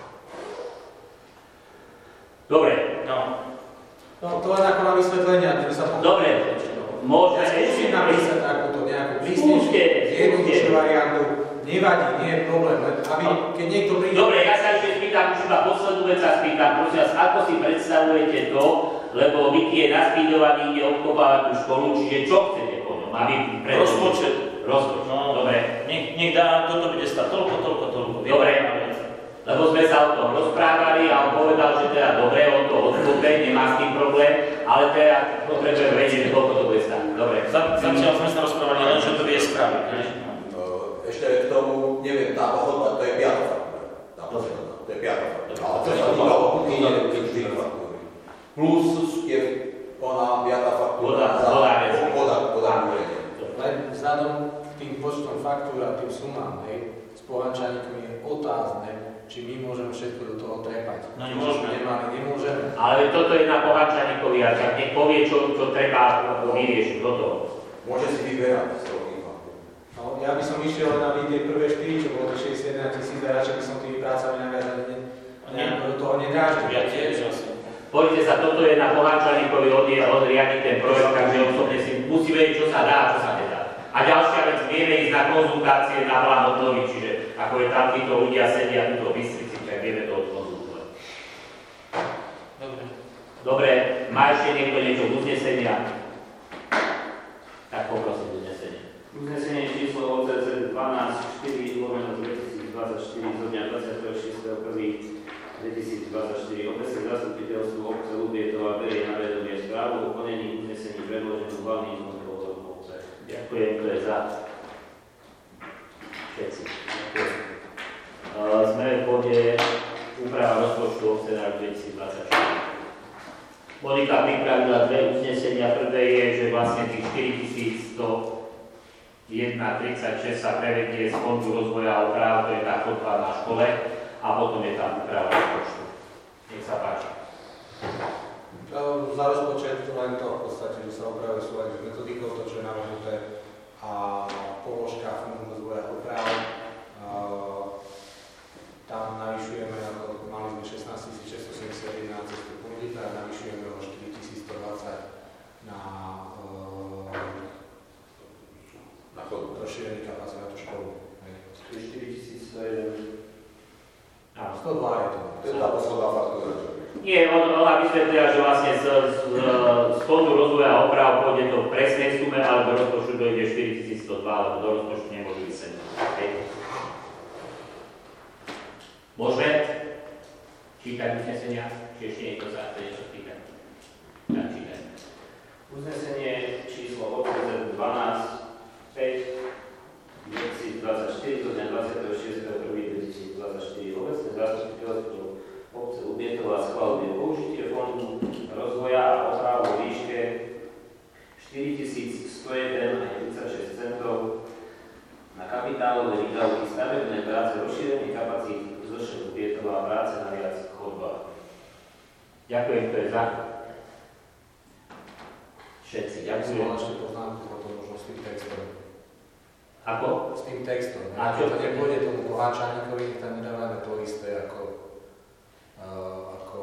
Dobre, no. No, to len ako na vysvetlenia, že sa potom... Dobre, môžeme... Ja skúsim napísať takúto nejakú prísnejšiu, jednoduchšiu variantu. Nevadí, nie je problém, len aby, keď niekto príde... Dobre, ja sa ešte spýtam, už iba poslednú vec sa spýtam, prosím vás, ako si predstavujete to, lebo Miky je naspídovaný, ide obkopávať tú školu, čiže čo chcete po ňom? Aby pre... Rozpočet. Rozpočet, no, dobre. Nech, nech dá, toto bude stať toľko, toľko, toľko. Dobre, Lebo sme sa o tom rozprávali a on povedal, že teda dobre, on to odklope, nemá s tým problém, ale teda potrebujeme vedieť, že koľko to bude stáť. Dobre. Zatiaľ sme sa rozprávali len, že to vie spraviť. Ešte k tomu, neviem, tá pochodba, to je piata faktúra. Tá posledná, to je piata faktúra. Ale to sa týka pokuty, neviem, keď štyri faktúry. Plus je ona piata faktúra za podávanie. Len vzhľadom k tým počtom faktúr a tým sumám, hej, s pohančaníkom je otázne, či my môžeme všetko do toho trepať. No nemôžeme. Nemáme, nemôžeme. Ale toto je na pohančaníkovi a tak nech povie, čo, čo treba vyriešiť do toho. Môže si vyberať z toho faktúr. No, ja by som išiel len aby tie prvé štyri, čo bolo šesťdesiatjeden tisíc a radšej by som tými prácami naviazal do toho nedráždiť. Ja tiež asi. Poďte sa, toto je na pohančaníkovi odriadiť ten projekt, takže osobne si musí vedieť, čo sa dá a čo sa nedá. A ďalšia vec, vieme ísť na konzultácie na plán obnovy, čiže ako je tam títo ľudia sedia tuto v Bystrici, tak vieme to odkonzultovať. Dobre. Dobre, má ešte niekto niečo z uznesenia? Tak poprosím uznesenie. Uznesenie číslo O C Z dvanásť štyri lomeno dvetisícdvadsaťštyri zo dňa dvadsiateho šiesteho prvého dvetisícdvadsaťštyri obecné zastupiteľstvo obce Lubietova berie na vedomie správu o plnení uznesení predloženú hlavným zmluvou obce. Ďakujem, to je za. Všetci. Ďakujem. Uh, sme v bode úprava rozpočtu obce na rok dvetisícdvadsaťštyri. Monika pripravila dve uznesenia. Prvé je, že vlastne tých štyritisícstojeden tridsaťšesť sa prevedie z Fondu rozvoja a oprav, to je tá chodba na škole, a potom je tam úprava rozpočtu. Nech sa páči. Za rozpočet len to v podstate, že sa opravuje súľad s metodikou, to čo je navrhnuté, a položka Fondu rozvoja a oprav. Tam navyšujeme, mali sme šestnásť tisíc šesťstosedemdesiatjeden na cestu Pondita a navyšujeme o štyritisícstodvadsať na Na chodbu. rozšírený kapacít na tú školu. štyritisícstojeden. sto dva je to. To je tá posledná faktúra, čo je. Nie, on, ona vysvetlila, že vlastne z, z, z Fondu rozvoja a oprav pôjde to v presnej sume, ale do rozpočtu dojde štyritisícstodva, alebo do rozpočtu nemôžu ísť sem. Okay. Môžeme čítať uznesenia? Či ešte niekto sa chce niečo spýtať? Tak čítaj. Uznesenie číslo O C Z dvanásť päť dvetisícdvadsaťštyri zo dňa dvadsiateho šiesteho prvého dvetisícdvadsaťštyri obecné zastupiteľstvo obce Lubietova schvaľuje použitie Fondu rozvoja a oprav vo výške štyritisícstojeden tridsaťšesť centov na kapitálové výdavky stavebné práce, rozšírenie kapacít Z Š Lubietova a práce na viac chodbách. Ďakujem, to je za. Všetci, Ja som ďakujem. mal ešte poznámku potom možno s tým textom. Ako? S tým textom. A A čo? to nepôjde tomu poháčaníkovi, tam nedávame to isté ako, uh, ako...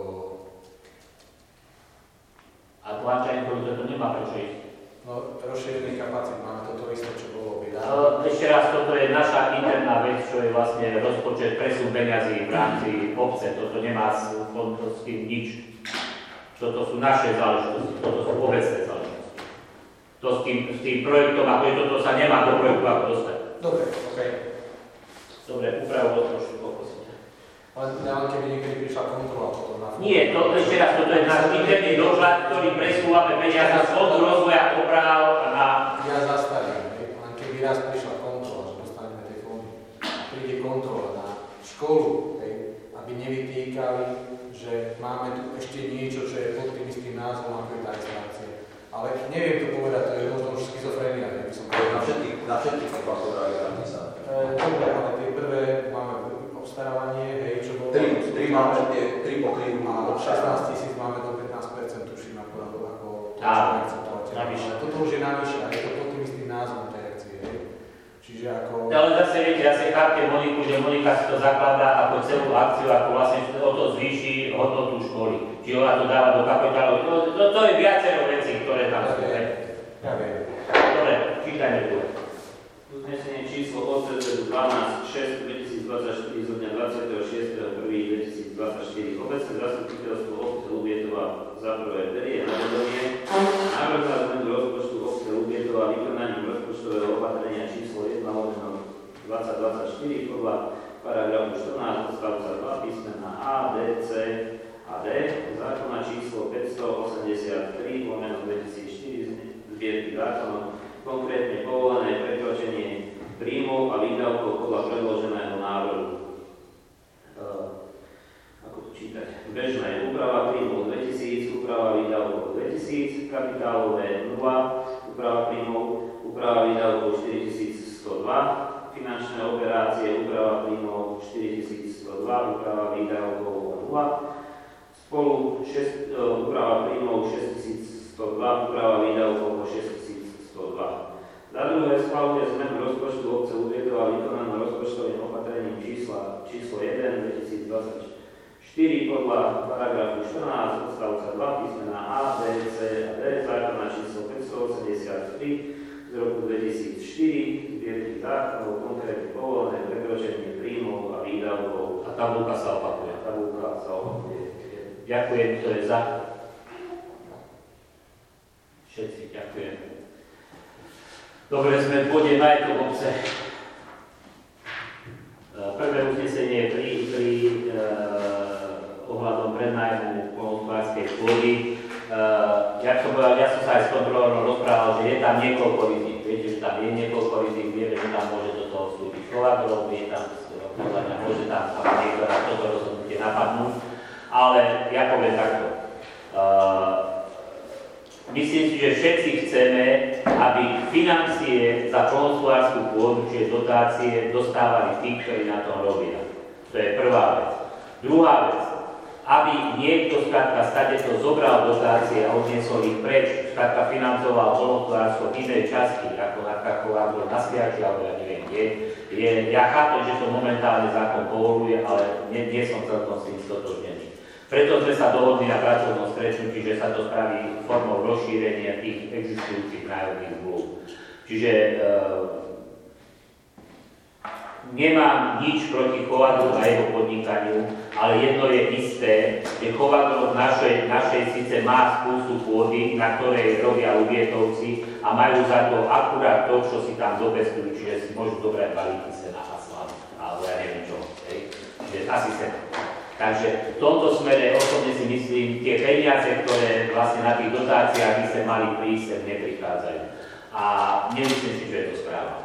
A tlačaníkovi to nemá prečo ísť. No, rozšírený kapacít, máme toto isté, čo bolo vydané. Uh, Ešte raz, toto je naša interná vec, čo je vlastne rozpočet presun peňazí v rámci obce. Toto nemá s, s tým nič. Toto sú naše záležitosti, toto sú obecné záležitosti. To s tým, s tým projektom, ako je toto, sa nemá do projektu ako dostať. Dobre, okej. Dobre, úpravu rozpočtu poprosím. Ale len keby niekedy prišla kontrola potom na... Nie, to, ešte raz, toto je náš interný dohľad, ktorý presúvame peniaze z Fondu rozvoja oprav na... Ja zastavím, hej. Len keby raz prišla kontrola, že dostaneme tie fondy, príde kontrola na školu, hej, aby nevytýkali, že máme tu ešte niečo, čo je pod tým istým názvom, ako je tá instalácia. Ale neviem to povedať, to je možno už schizofrenia, ja by som Na povedal. všetkých, na všetkých faktúrach je tam písané. E, Dobre, ale tie prvé máme obstarávanie, hej, čo bolo... Tri, tri máme, tie, tri pokrývku A šestnásť tisíc máme do pätnásť percent, tuším, ako, ako, ako Áno, akceptovateľ. navyše. Ale toto už je navyše, a je to pod tým istým názvom tej akcie, hej. Čiže ako... Ale zase viete, ja si chápte Moniku, že Monika si to zakladá ako celú akciu, ako vlastne o to zvýši hodnotu školy. Či ona to dáva do kapitálu. To, to, to je viacero vecí, ktoré tam sú. hej. Ja viem. Dobre, čítajme tu. Uznesenie číslo O C Z dvanásť šesť dvetisícdvadsaťštyri zo dňa dvadsiateho šiesteho prvého dvetisícdvadsaťštyri obecné zastupiteľstvo obce Lubietova za prvé berie na vedomie návrh na zmenu rozpočtu obce Lubietova vykonaním rozpočtového opatrenia číslo jeden lomeno dvadsať dvadsaťštyri podľa paragrafu štrnásť odstavca dva písmena A, D, C a D zákona číslo päťstoosemdesiattri lomeno dvetisícštyri zbierky zákonov, konkrétne povolené prekročenie príjmov a výdavkov podľa predloženého návrhu. E, ako to čítať? Bežná úprava príjmov dvetisíc, úprava výdavkov dvetisíc, kapitálové nula, úprava príjmov, úprava výdavkov štyritisícstodva, finančné operácie, úprava príjmov štyritisícstodva, úprava výdavkov nula, spolu šesť, úprava príjmov šesťtisícstodva, úprava výdavkov šesťtisícstodva. Za druhé schvaľuje zmenu rozpočtu obce Lubietova vykonanú rozpočtovým opatrením čísla, číslo jeden dvetisícdvadsaťštyri podľa paragrafu štrnásť odstavca dva písmena A, B, C a D zákona číslo päťstoosemdesiattri z roku dvetisícštyri zbierky zákonov, konkrétne povolené prekročenie príjmov a výdavkov. A tabulka sa opakuje. Tabulka sa opakuje. Ďakujem, kto je za. Všetci, ďakujem. Dobre, sme v bode majetok obce. Prvé uznesenie pri, pri eh, ohľadom prednájmu poľnohospodárskej pôdy. Uh, ja, som, ja som sa aj s kontrolorom rozprával, že je tam niekoľko rizik. Viete, že tam je niekoľko rizik, vieme, že tam môže do toho vstúpiť chovagrov, je tam podľa mňa môže tam niekto na toto rozhodnutie napadnúť. Ale ja poviem takto. Uh, myslím si, že všetci chceme, aby financie za poľnohospodárskú pôdu, čiže dotácie, dostávali tí, ktorí na tom robia. To je prvá vec. Druhá vec. Aby niekto skrátka stade to zobral dotácie a odniesol ich preč, skrátka financoval poľnohospodárstvo v inej časti, ako na Krakovách, na Sliači, alebo ja neviem kde, je, ja chápem, že to momentálne zákon povoluje, ale nie, nie som celkom s tým stotožnený. Preto sme sa dohodli na pracovnom stretnutí, že sa to spraví formou rozšírenia tých existujúcich nájomných zmluv. Čiže e, nemám nič proti chovadlu a jeho podnikaniu, ale jedno je isté, že chovadlo v našej, našej síce má spústu pôdy, na ktorej robia Lubietovci a majú za to akurát to, čo si tam dopestujú, čiže si môžu dobrať balíky sena a slav, alebo ja neviem čo, hej. Čiže asi sena. Takže v tomto smere osobne si myslím, tie peniaze, ktoré vlastne na tých dotáciách by sa mali prísť, sem neprichádzajú. A nemyslím si, že je to správne.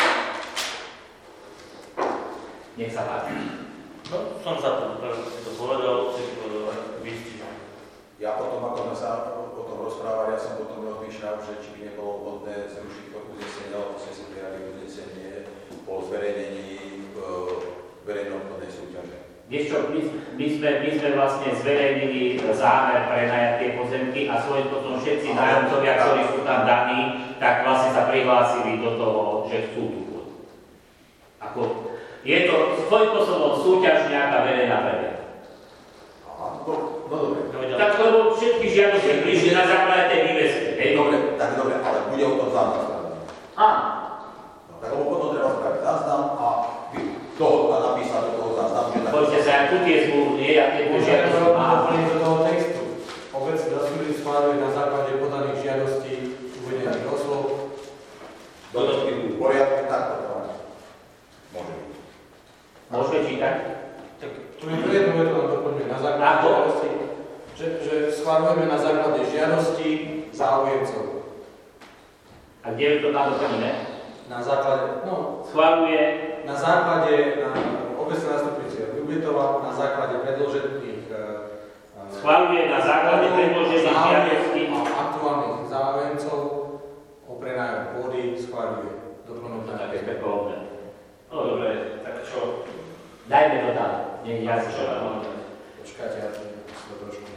Nech sa páči. No, som za to, že si to povedal, si to povedal, vystí. Ja potom, ako sme sa o tom rozprávali, ja som potom rozmýšľal, že či by nebolo vhodné zrušiť to uznesenie, alebo sme si prijali uznesenie po zverejnení e, verejnoobchodnej súťaže. Vieš čo, my, my, sme, my sme vlastne zverejnili zámer prenajať tie pozemky a svojím potom všetci nájomcovia, ktorí sú tam daní, tak vlastne sa prihlásili do toho, že chcú tú pôdu. Ako je to svojím spôsobom súťaž nejaká verejná predaja. No, no dobre. Tak lebo všetky žiadosti prišli na základe tej vývesky. Dobre, tak dobre, ale bude o tom záznam spravený. Áno. No, tak lebo potom treba spraviť záznam a toho a napísať do toho záznamu, že tak... Poďte sa, ak tu tie zmluvy, nie, a tie žiadosti má. Doplniť do toho textu. Obec zasúdy schváľuje na základe podaných žiadostí uvedených osôb. Dodatky v poriadku, tak to máš. Môže byť. Môžete čítať? Tak tu je to jedno, je to len doplňuje na základe Ako? žiadosti, že, že schváľujeme na základe žiadosti záujemcov. A kde je to tam doplnené? Na základe, no, Schváľuje na základe na obecnej zastupiteľ Ľubietova, na základe predložených uh, Schváľuje na základe predložených žiadostí a aktuálnych záujemcov o prenájom pôdy, schváľuje doplnok na také spekulové. No dobre, tak čo? Dajme to tam, nie ja si čo. Počkajte, ja to trošku.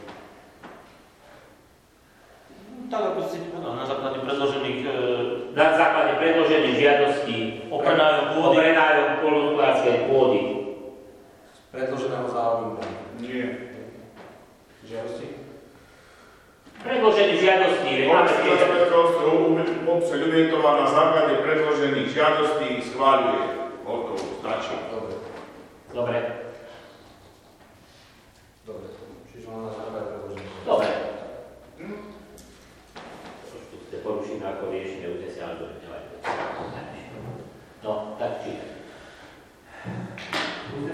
Tak ako si povedal, na základe predložených e, Na základe predložených žiadostí o prenájom o pôdy. prenájom poľnohospodárskej pôdy. Predloženého záujmu. Nie. Žiadosti? Predložených žiadostí, máme tie... Obce Ľubietova na základe predložených žiadostí schváľuje. O to stačí. Dobre. Dobre. Dobre. Čiže mám na základe predložených. Dobre. Trošku ste porušíme, ako riešime uznesenia, ale dobre, nevadí. No, tak čítaj.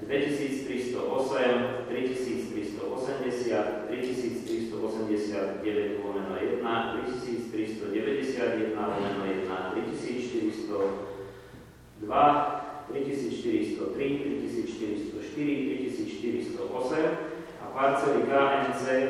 dvetisíctristoosem, tritisíctristoosemdesiat, tritisíctristoosemdesiatdeväť lomeno jedna, tritisíctristodeväťdesiatjeden lomeno jedna, tritisícštyristodva, tritisícštyristotri, tritisícštyristoštyri, tritisícštyristoosem a parcely ká en cé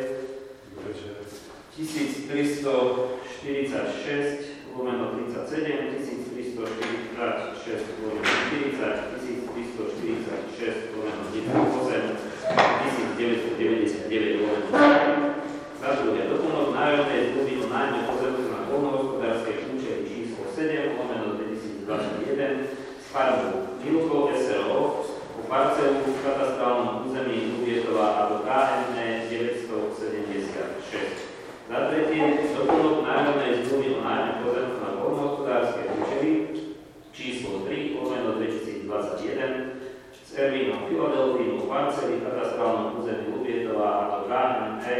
tisíctristoštyridsaťšesť lomeno tridsaťsedem, tisíctristoštyridsaťšesť lomeno štyridsať, tisíctristoštyridsaťšesť lomeno desať, tisícdeväťstodeväťdesiatdeväť lomeno za druhé doplnok národnej zmluvy o nájme pozemku na poľnohospodárske účely číslo sedem lomeno dvetisícdvadsaťjeden s farmou Milkov es er o o parcelu v katastrálnom území Lubietová a do ká en é deväťstosedemdesiatšesť. Za tretie, doplnok národnej zmluvy o nájme pozemku na poľnohospodárske účely číslo tri lomeno dvetisícdvadsaťjeden s Ervínom Filadelfím o parceli v katastrálnom území Lubietová a do ká en é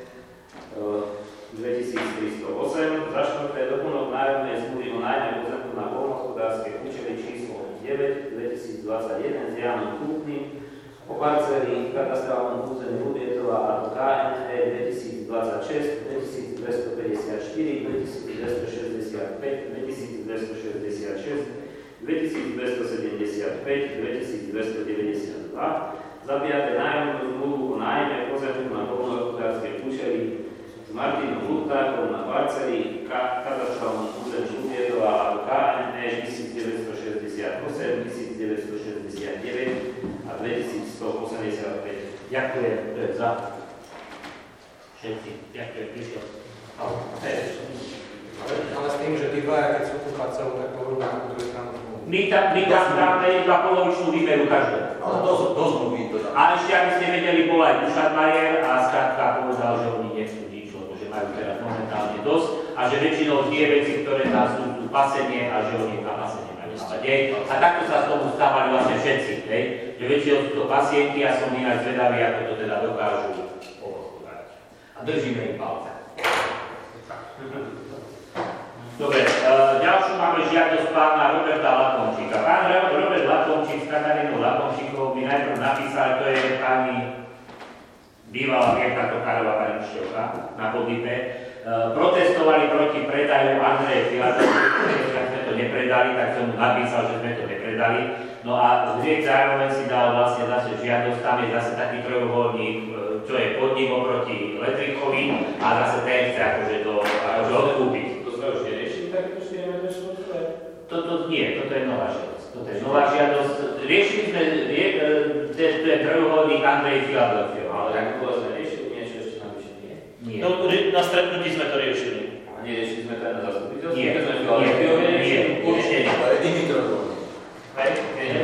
dvetisíctristoosem. Za štvrté, doplnok národnej zmluvy o nájme pozemku na poľnohospodárske účely číslo deväť dvetisícdvadsaťjeden s Jánom Kúpnym o parceli v katastrálnom území Lubietová a do ká en é dvetisícdvadsaťšesť, dvetisícdvestopäťdesiatštyri, dvetisícdvestošesťdesiatpäť, dvetisícdvestošesťdesiatšesť, dvetisícdvestosedemdesiatpäť, dvetisícdvestodeväťdesiatdva. Za piate, nájomnú zmluvu o nájme pozemku na poľnohospodárske účely s Martinom Luptákom na parceli v katastrálnom území Lubietová a do ká en é tisícdeväťstošesťdesiatosem, tisícdeväťstošesťdesiatdeväť a dvetisícstoosemdesiatpäť. Ďakujem, to je za. Všetci, ďakujem, prišiel. Ale s tým, že tí dvaja, keď sú tú parcelu, tak to urobia na druhú stranu. My tam, my tam dáme iba polovičnú výberu každého. Ale dosť, dosť mluví to tam. A ešte, aby ste vedeli, bol aj Dušan Majer a skrátka povedal, že oni nechcú nič, lebo že majú teraz momentálne dosť a že väčšinou tie veci, ktoré tam sú, sú pasenie a že oni tam asi nemajú stávať. A takto sa z tomu stávali vlastne všetci, hej? Že väčšinou sú to pasienky a som inak zvedavý, ako to teda dokážu pohospodáriť. A držíme im palce. Dobre, e, ďalšiu máme žiadosť pána Roberta Latomčíka. Pán Robert Latomčík s Katarínou Latomčíkovou mi najprv napísal, to je pani bývalá Vierka Tokárová Paričťovka na Podlipe. E, protestovali proti predaju Andreje Filadelfovej, keď sme to nepredali, tak som mu napísal, že sme to nepredali. No a hneď zároveň si dal vlastne zase žiadosť, tam je zase taký trojuholník, čo je pod ním oproti Letrikovi a zase ten chce akože to akože odkúpiť. Toto nie, toto je nová žiadosť. Toto je nová žiadosť. Riešili sme rie, ten trojuholník Andrej Filadelfov, ale Tak bolo sme riešili niečo ešte navyše, nie? nie. No, na stretnutí sme to riešili. A neriešili sme to aj na zastupiteľstve? Nie, Keď sme nie, Filadelfiove nie, riešili? určite nie. To je iný trojuholník. Hej, nie, nie.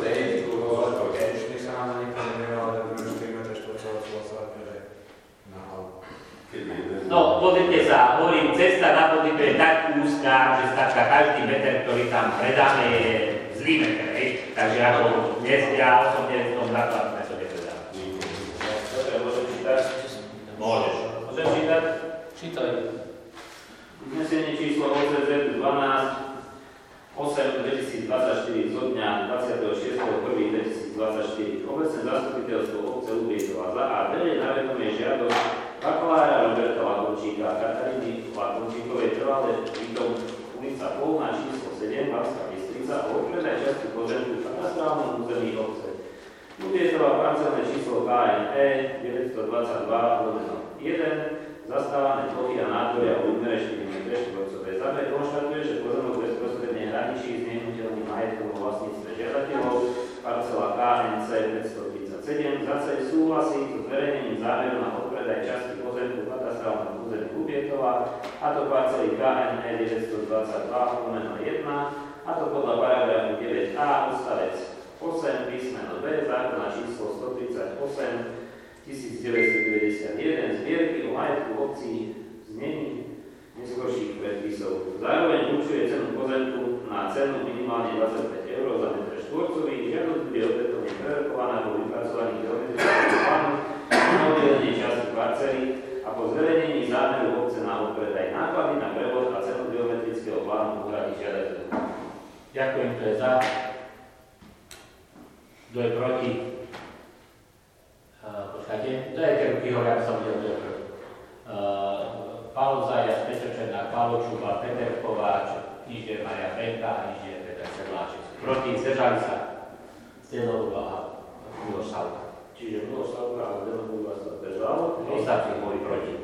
Ešte sa nám niekto nevieval, ale už štyri metre štvorcové sú hlasovať, že na hlavu. No, pozrite sa, hovorím, cesta na Podlipe je tak úzká, že skrátka každý meter, ktorý tam predáme, je zlý meter, hej? Takže ako dnes, ja osobne v tom základu sme to nepredám. Dobre, môžem čítať? Môžeš. Môžem čítať? Čítaj. Uznesenie číslo ó cé zet dvanásť osem dvetisícdvadsaťštyri zo dňa dvadsiateho šiesteho prvého dvetisícdvadsaťštyri. Obecné zastupiteľstvo obce Lubietová za a berie na vedomie žiadosť bakalára Roberta Latomčíka a Kataríny Latomčíkovej trvalé bytom ulica Polná číslo sedem, Banská Bystrica o odpredaj časti pozemku v katastrálnom území obce. Lubietová parcelné číslo ká en é deväťstodvadsaťdva lomeno jeden, zastávané plochy a nádvoria o úmere štyri metre štvorcové. Záver konštatuje, že pozemok bezprostredne hraničí s nehnuteľným majetkom o vlastníctve žiadateľov, parcela ká en cé päťstotridsaťsedem, zase súhlasí so zverejnením zámeru na odpredaj časti pozemku v katastrálnom území Lubietova, a to parcely ká en é deväťstodvadsaťdva lomeno jeden, a to podľa paragrafu deväť á odstavec osem písmeno B zákona číslo stotridsaťosem tisícdeväťstodeväťdesiatjeden zbierky o majetku obcí znení neskorších predpisov. Zároveň určuje cenu pozemku na cenu minimálne dvadsaťpäť eur za meter štvorcový. Žiadosť bude opätovne prerokovaná po vypracovaní geometrického plánu na oddelenie časti parcely a po zverejnení zámeru obce na odpredaj náklady na prevod a cenu geometrického plánu uhradí žiadateľ. Ďakujem, to je za. Kto je proti? Uh, počkajte, to je tie ruky hore, aby som videl, kto je proti. Uh, Paolo Zajac, Petr Černák, Paolo Čuba, Peter Kováč, Inžinier Maria Penka a Inžinier Peter Sedláček. Proti, zdržali sa. Zdeno Buba a Miloš Salka. Čiže Miloš Salka a Zdeno Buba sa zdržal. Ostatní boli proti.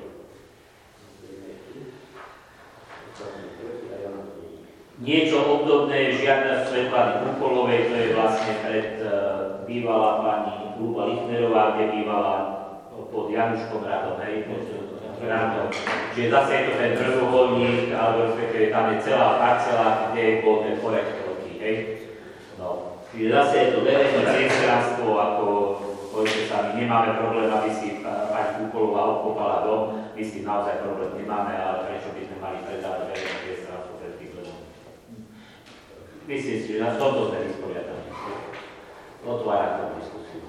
Niečo obdobné je žiadna Svetlany Kupolovej, to je vlastne pred uh, bývalá pani Luba Lichnerová, kde bývala pod Januškom Radom, hej, Radom. Čiže zase je to ten trvoholník, alebo respektíve tam je celá parcela, kde bol ten korektorky, hej. No, čiže zase je to verejné priestranstvo, ako povedzte sa, my nemáme problém, aby si pani Kupolová obkopala dom, my s tým naozaj problém nemáme, ale prečo by sme mali predávať verejné priestranstvo pred tým domom? Myslím si, že na tomto sme vysporiadali. Otváram tú diskusiu.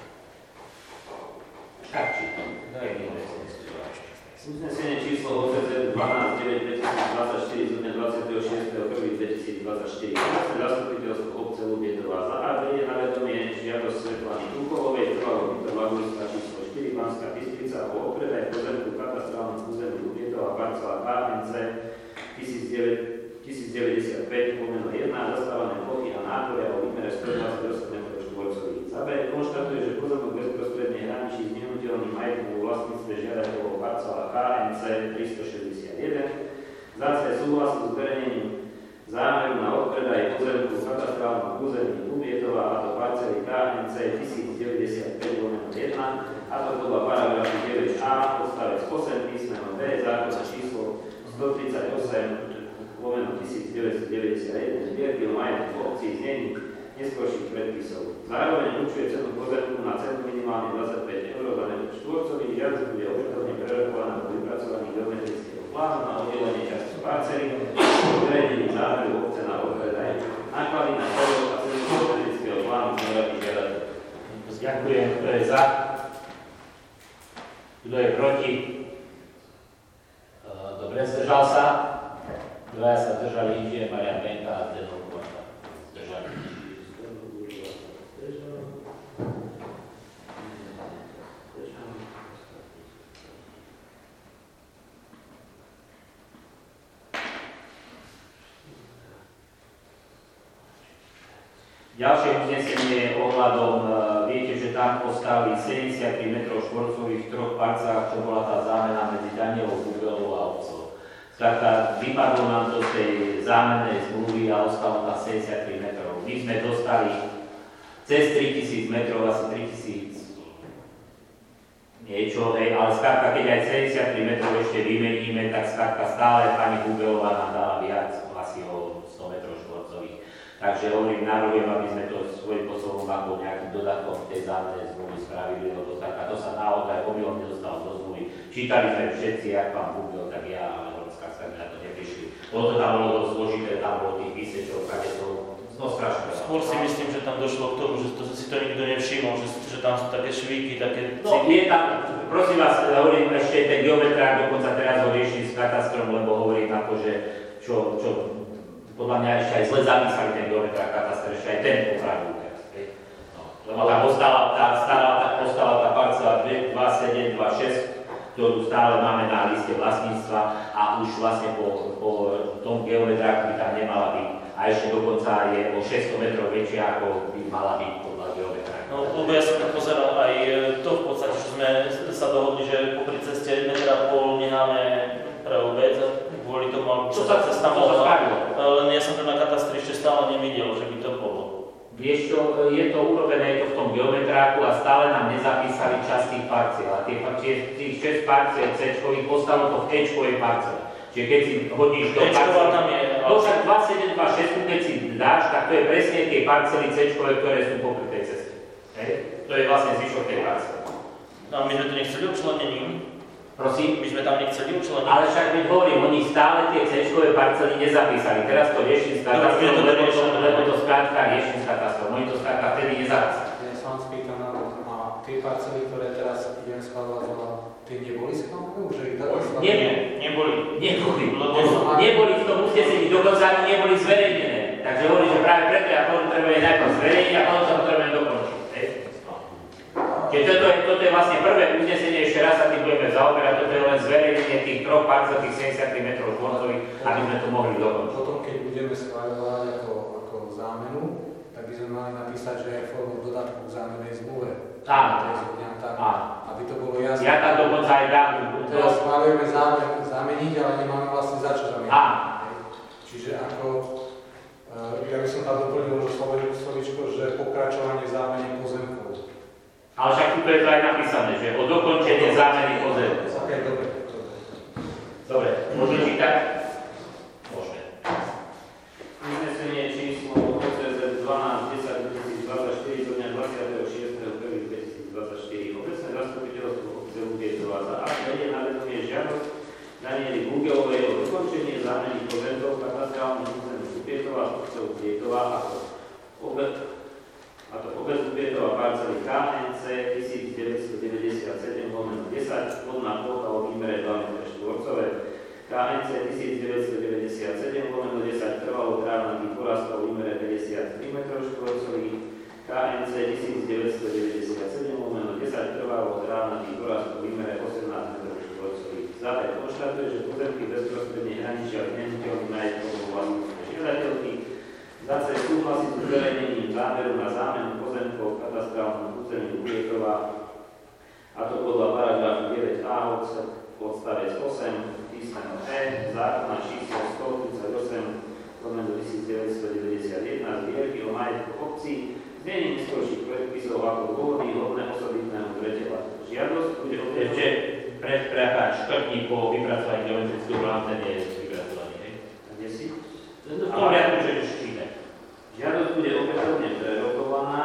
Tak či to, to je minulé diskusiu. Uznesenie číslo O C Z dvanásť deväť dvetisícdvadsaťštyri z dňa dvadsiateho šiesteho prvého dvetisícdvadsaťštyri. Vlastné zastupiteľstvo obce Ľubietová za A berie na vedomie žiadosť Svetlany Kupolovej, trvalého bytová číslo štyri, Banská Bystrica o opredaj pozemku katastrálnych území Ľubietová, parcela K N C tisíc deväťdesiatpäť pomeno jedna, zastávané plochy a nápory o výmere stodvadsaťosem metrov štvorcových. Za B konštatuje, že pozemok bezprostredne hraničí s nehnuteľným majetkom vo vlastníctve žiadateľov parcela K N C tristošesťdesiatjeden. Za C súhlasí s zverejnením zámeru na odpredaj pozemku katastrálnych území Ľubietová, a to parcely K N C tisíc deväťdesiatpäť pomeno jedna, a to podľa paragrafu deväť A odstavec osem písmeno B zákona číslo stotridsaťosem pomeno tisícdeväťstodeväťdesiatjeden zbierky o majetku obcí znení neskôrších predpisov. Zároveň určuje cenu pozemku na cenu minimálne dvadsaťpäť eur za metr štvorcový, žiadosť bude opätovne prerokovaná do vypracovaní geometrického plánu na oddelenie časti parcely, uverejnení zámeru obce na odpredaj. Náklady na prerok a cenu geometrického plánu zmeradí žiadateľ. Ďakujem, kto je za? Kto je proti? Dobre, zdržal sa? Dvaja sa zdržali, Inžinier Maria Penka a Zdeno Buba sa zdržali. Ďalšie uznesenie je ohľadom, viete, že tam postavili sedemdesiattri metrov štvorcových v troch parcelách, čo bola tá zámena medzi Danielou Bubelovou a obcov. Skrátka, vypadlo nám do tej zámennej zmluvy a ostalo tam sedemdesiattri metrov. My sme dostali cez tritisíc metrov, asi tritisíc niečo, hej, ale skrátka, keď aj sedemdesiattri metrov ešte vymeníme, tak skrátka stále pani Bubelová nám dala viac, asi o sto metrov štvorcových. Takže hovorím, navrhujem, aby sme to svojím spôsobom alebo nejakým dodatkom v tej zámennej zmluvy spravili, lebo skrátka, to sa naozaj omylom nedostalo do zmluvy. Čítali sme všetci, jak pán Bubel, tak ja, ale sme na to neprišli. Bolo to tam bolo dosť zložité, tam bolo tých písečov, kade to no strašné. Skôr si myslím, že tam došlo k tomu, že to, si to nikto nevšimol, že, že tam sú také švíky, také... No, je tam, prosím vás, hovorím ešte, ten geometrák dokonca teraz ho rieši s katastrom, lebo hovorím ako, že čo, čo podľa mňa ešte aj zle zapísali ten geometrák katastr, ešte aj ten popravil teraz. No, lebo tam ostala tá, stála, tá, ostala tá parcela dva sedem dva šesť, ktorú stále máme na liste vlastníctva a už vlastne po, po tom geometráku by tam nemala byť. A ešte dokonca je o šesťsto metrov väčšia, ako by mala byť podľa geometráku. No, lebo ja som pozeral aj to v podstate, že sme sa dohodli, že popri ceste metra pol necháme pre obec, kvôli tomu, čo sa cesta mohla. Len ja som to na katastri ešte stále nevidel, že by to bolo. Vieš čo, je to urobené, je to v tom geometráku a stále nám nezapísali časť tých parciel. A tie, tých šesť parciel C-čkových ostalo to v E-čkovej parcele. Čiže keď si hodíš do parcely, tam je... To však dva sedem dva šesť, keď si dáš, tak to je presne tie parcely C-čkové, ktoré sú popri tej ceste. Hej? To je vlastne zvyšok tej parcely. No a my sme to nechceli učlenením. Prosím? My sme tam nechceli učleniť. Ale však keď hovorím, oni stále tie C-čkové parcely nezapísali. Teraz to riešim s katastrom, lebo to, lebo to skrátka riešim s katastrom. Oni to skrátka vtedy nezapísali. Ja sa vám spýtam na to, a tie parcely, ktoré teraz idem schváľovať, tie neboli schválené? Už ich takto schválené? Nie, neboli. Neboli. Neboli v tom uznesení, dokonca ani neboli zverejnené. Takže hovorím, že práve preto ja potrebujem najprv zverejniť a potom sa potrebujem dokončiť. vlastne prvé uznesenie, ešte raz sa tým budeme zaoberať, toto je len zverejnenie tých troch parcel, tých sedemdesiat metrov štvorcových, aby sme to mohli dokončiť. Potom, keď budeme schváľovať ako, ako zámenu, tak by sme mali napísať, že je formou dodatku k zámennej zmluve. Áno. Aby to bolo jasné. Ja tam dokonca aj dám. Teraz schváľujeme zámen, zameniť, ale nemáme vlastne za čo zameniť. Čiže ako, ja by som tam doplnil možno slovičko, že pokračovanie zámeny pozemkov. Ale však tu je to aj napísané, že o dokončenie zámeny pozemkov. Ok, dobre. Dobre, môžeme čítať? Môžeme. Uznesenie číslo O C Z dvanásť desať dvetisícdvadsaťštyri zo dňa dvadsiateho šiesteho prvého dvetisícdvadsaťštyri. Obecné zastupiteľstvo obce Lubietova za A vedie na vedomie žiadosť Daniely Bugelovej o dokončenie zámeny pozemkov katastrálnych území Lubietova z obce Lubietova ako obec a to obec Lubietova parcely K N C tisícdeväťstodeväťdesiatsedem lomeno desať, vodná plocha o výmere dva metre štvorcové. K N C tisícdeväťstodeväťdesiatsedem lomeno desať trvalo trávnatý porast o výmere päťdesiattri metrov štvorcových. K N C tisícdeväťstodeväťdesiatsedem lomeno desať trvalo trávnatý porast o výmere osemnásť metrov štvorcových. Záver konštatuje, že pozemky bezprostredne hraničia s neniteľným majetkom vlastníctve žiadateľky. Za C súhlasí s uverejnením zámeru na zámenu pozemkov v katastrálnom území Lubietova, a to podľa paragrafu deväť a odstavec osem písmeno E zákona číslo stotridsaťosem lomeno tisícdeväťstodeväťdesiatjeden zbierky o majetku obcí, znením neskôrších predpisov ako dôvody hodné osobitného zreteľa. Žiadosť bude opäť... Ešte pred prepáč, škrtní po vypracovaní geometrického plánu, ten je vypracovaný, hej? A kde si? V poriadku, že už čítať. Žiadosť bude opätovne prerokovaná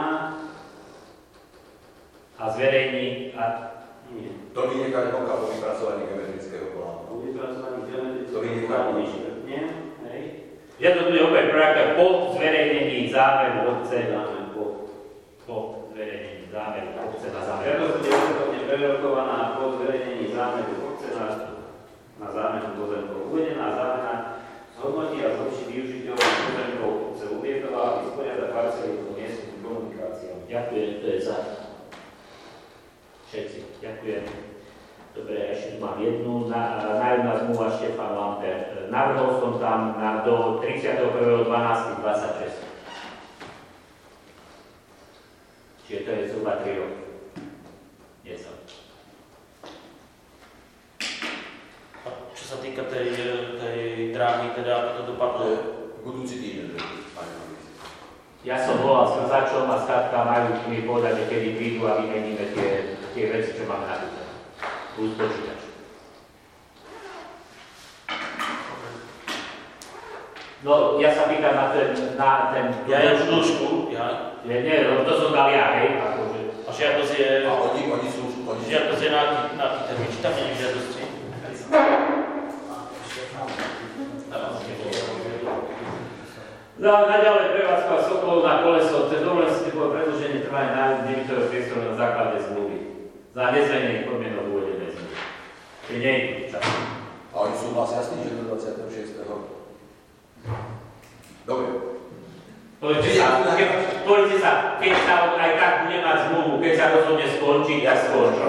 a zverejní a... Nie. To vynechať vonka po vypracovaní geometrického plánu. Po vypracovaní geometrického To vynechať plánu vonka. vyškrtnem, hej? Žiadosť bude opäť prorokovaná po zverejnení zámeru obce na... Po. Po zverejnení zámeru obce na zámeru. Žiadosť bude opätovne prerokovaná po zverejnení zámeru obce na, na zámenu pozemkov. Uvedená zámena zhodnotí a zlepší využiteľnosť pozemkov obce Lubietova a vysporiada parcely do miestnych komunikáciami. Ďakujem, to je za... Všetci, ďakujem. Dobre, ešte tu mám jednu. Nájomná zmluva Štefan Lamper. Navrhol som tam na, do tridsiateho prvého decembra dvadsaťšesť. Čiže to je zhruba tri roky. Nie som. Čo sa týka tej, tej dráhy, teda ako to dopadlo? Budúci týždeň. Ja som volal s krzačom a skrátka majú mi povedať, že kedy prídu a vymeníme tie, tie veci, čo máme na túto. Plus počítač. No, ja sa pýtam na ten... Na ten Ja je dĺžku, ja. Nie, nie, to som dal ja, hej. Akože. A žiadosť je... A oni, oni sú... Oni Žiadosť je na aký, na aký termín? Či tam nie je žiadosti? No, naďalej prevádzka Sokol na koleso, to je dovolené si bolo predĺženie trvania nájomného nebytového priestoru na základe zmluvy. Za nezmenených podmienok uvedené zmluvy. Čiže nie je to čas. A oni súhlasia s tým, že do dvadsiateho šiesteho Dobre. Pozrite sa, keď, pozrite sa, keď sa aj tak bude mať zmluvu, keď sa rozhodne skončiť, ja skončím.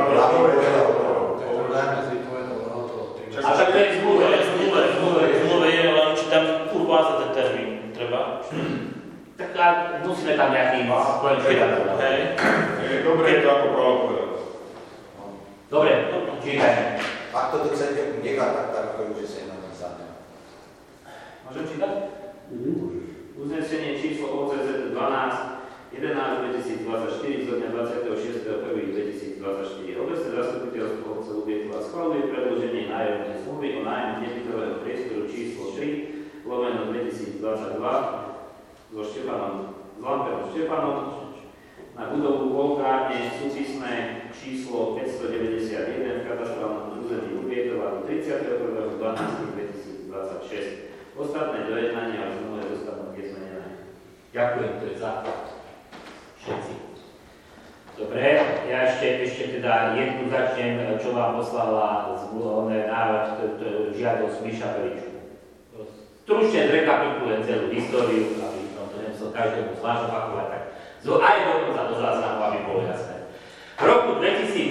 A tak to je zmluve, zmluve, zmluve. Zmluve je, len či tam urváza ten termín treba. Tak a musíme tam nejaký spojenčí dať. Hej. Dobre, to ako pravko. Dobre, čítajme. Ak to chcete nechať tak, tak ako už je na napísané. Môžem čítať? Uznesenie číslo O C Z dvanásť jedenásť dvetisícdvadsaťštyri zo dňa dvadsiateho šiesteho prvého dvetisícdvadsaťštyri. Obecné zastupiteľstvo obce Lubietova schvaľuje predĺženie nájomnej zmluvy o nájme nebytového priestoru číslo tri lomeno dvetisícdvadsaťdva so Štefanom, s Lamperom Štefanom na budovu Volkárne súpisné číslo päťstodeväťdesiatjeden v katastrálnom území Lubietova do tridsiateho prvého decembra dvetisícdvadsaťšesť. Ostatné dojednania a zmluve dostanú nezmenené. Ďakujem, to je za všetci. Dobre, ja ešte, ešte teda jednu začnem, čo vám poslala zmluvné návrh, žiadosť Miša Peličku. Stručne zrekapitulujem celú históriu, aby som to nemusel každému zvlášť opakovať, tak aj dokonca do záznamu, aby bolo jasné. V roku dvetisíc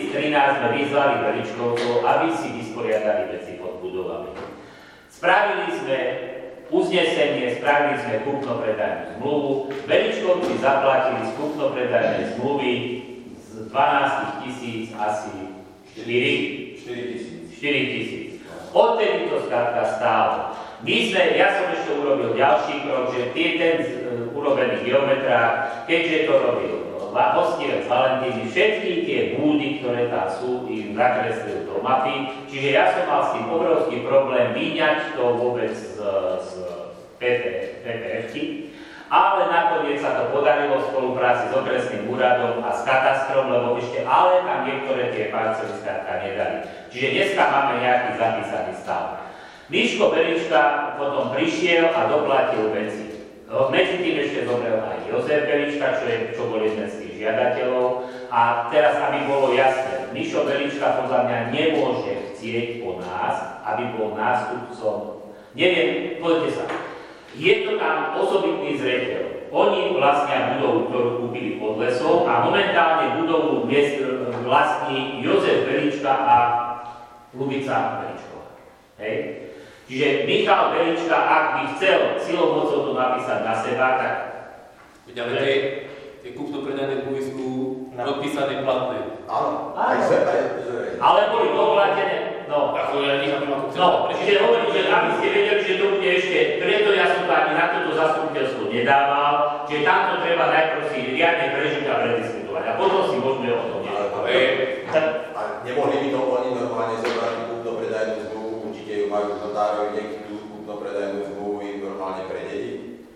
dvetisíctrinásť sme vyzvali Veličkovcov, aby si vysporiadali veci pod budovami. Spravili sme uznesenie, spravili sme kúpno-predajnú zmluvu. Veličkovci zaplatili z kúpno-predajnej zmluvy z dvanásť tisíc asi štyri tisíc. Odtedy to skrátka stálo. My sme, ja som ešte urobil ďalší krok, že tie ten uh, urobený geometrák, keďže to robil Hostivec Valentíny, všetky tie búdy, ktoré tam sú, im zakreslil do mapy. Čiže ja som mal s tým obrovský problém vyňať to vôbec z, z pé pé efky, ale nakoniec sa to podarilo v spolupráci s okresným úradom a s katastrom, lebo ešte ale tam niektoré tie parcely skrátka nedali. Čiže dneska máme nejaký zapísaný stav. Miško Belička potom prišiel a doplatil veci. Medzi tým ešte zomrel aj Jozef Belička, čo, je, čo bol jeden z tých žiadateľov. A teraz, aby bolo jasné, Mišo Belička podľa mňa nemôže chcieť po nás, aby bol nástupcom. Neviem, poďte sa. Je to tam osobitný zreteľ. Oni vlastnia budovu, ktorú kúpili pod lesou a momentálne budovu vlastní Jozef Belička a Lubica Beličková. Hej? Čiže Michal Belička, ak by chcel silou mocou to napísať na seba, tak... Ale tie, tie kúpno-predajné zmluvy sú podpísané platné. Áno, aj zve. Ale boli doplatené, no. Ako ja nechápem, ako chcem. No, čiže hovorím, že aby ste vedeli, že to bude ešte, preto ja som to ani na toto zastupiteľstvo nedával, že tamto treba najprv si riadne prežiť a prediskutovať. A potom si môžeme o tom niečo. A nemohli by to oni normálne zobrať kúpno-predajnú zmluvu, určite ju majú notárovi, niekto tú kúpno-predajnú zmluvu im normálne prededí?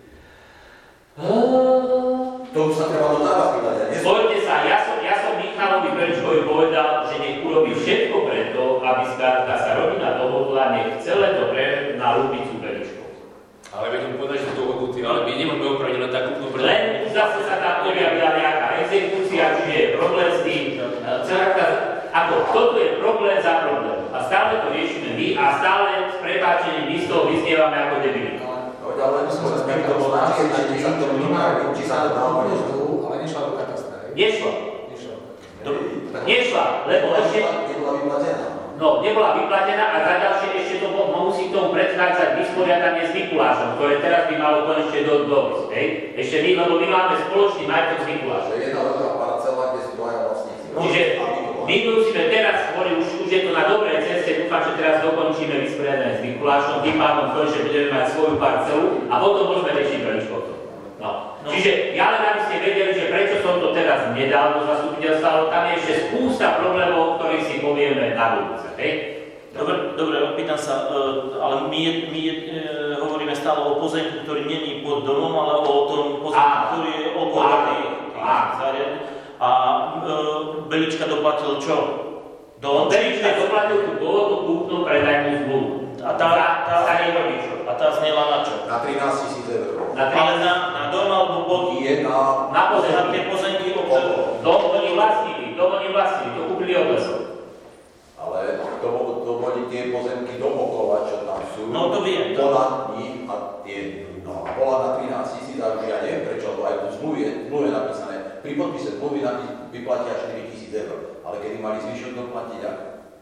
To už sa treba notára spýtať. Spojte sa, ja som, ja som Michalovi Beličkovi povedal, že nech urobí všetko preto, aby skrátka sa rodina dohodla, nech celé to pre na Lubicu Beličkov. Ale vedem povedať, že to dohodnutý, ale my nemáme opraviť len takú kúpnu. Len už zase sa tam objavila nejaká exekúcia, čiže je problém s tým. Celá, ako, toto je problém za problém. A stále to riešime my a stále s prepáčením my z toho vyznievame ako debili. Ale som sa spýtal, či sa to minárko, či sa to dávalo. Ale nešla do katastra. Nešla. Nešla, lebo ešte... Nebola vyplatená. No, nebola vyplatená a za ďalšie ešte to musí tomu predchádzať vysporiadanie s Mikulášom, ktoré teraz by malo konečne do dovysť, hej? Ešte my, lebo my máme spoločný majetok s Mikulášom. To je jedna veľká parcela, kde sú dvaja vlastníci. Čiže my musíme teraz, skôr už, už je to na dobrej ceste, dúfam, že teraz dokončíme vysporiadanie s Mikulášom, tým pádom konečne budeme mať svoju parcelu a potom môžeme riešiť Beličkovcov. No. No. Čiže ja len aby ste vedeli, že prečo som to teraz nedal do zastupiteľstva, ale tam je ešte spústa problémov, o ktorých si povieme na budúce, hej? Dobre, dobre, opýtam sa, ale my, my hovoríme stále o pozemku, ktorý není pod domom, ale o tom pozemku, ktorý je okolo tých zariad. A e, Belička doplatil čo? Dom? Belička doplatil tú pôvodnú kúpnu predajnú zmluvu. A tá, tá, sa nerobí čo? A tá znela na čo? Na trinásť tisíc eur. Ale na, na dom alebo pod... Je na... Na pozemky. Na tie pozemky obce. Dom oni vlastnili, dom oni vlastnili, to kúpili od lesov. Ale to, to boli tie pozemky dookola, čo tam sú. No to viem. Bola nich a tie, no a bola na trinásť tisíc, a už ja neviem prečo, to aj v zmluve, zmluve napísané. Pri podpise zmluvy vyplatia štyri tisíc eur, ale kedy mali zvyšok doplatiť ako?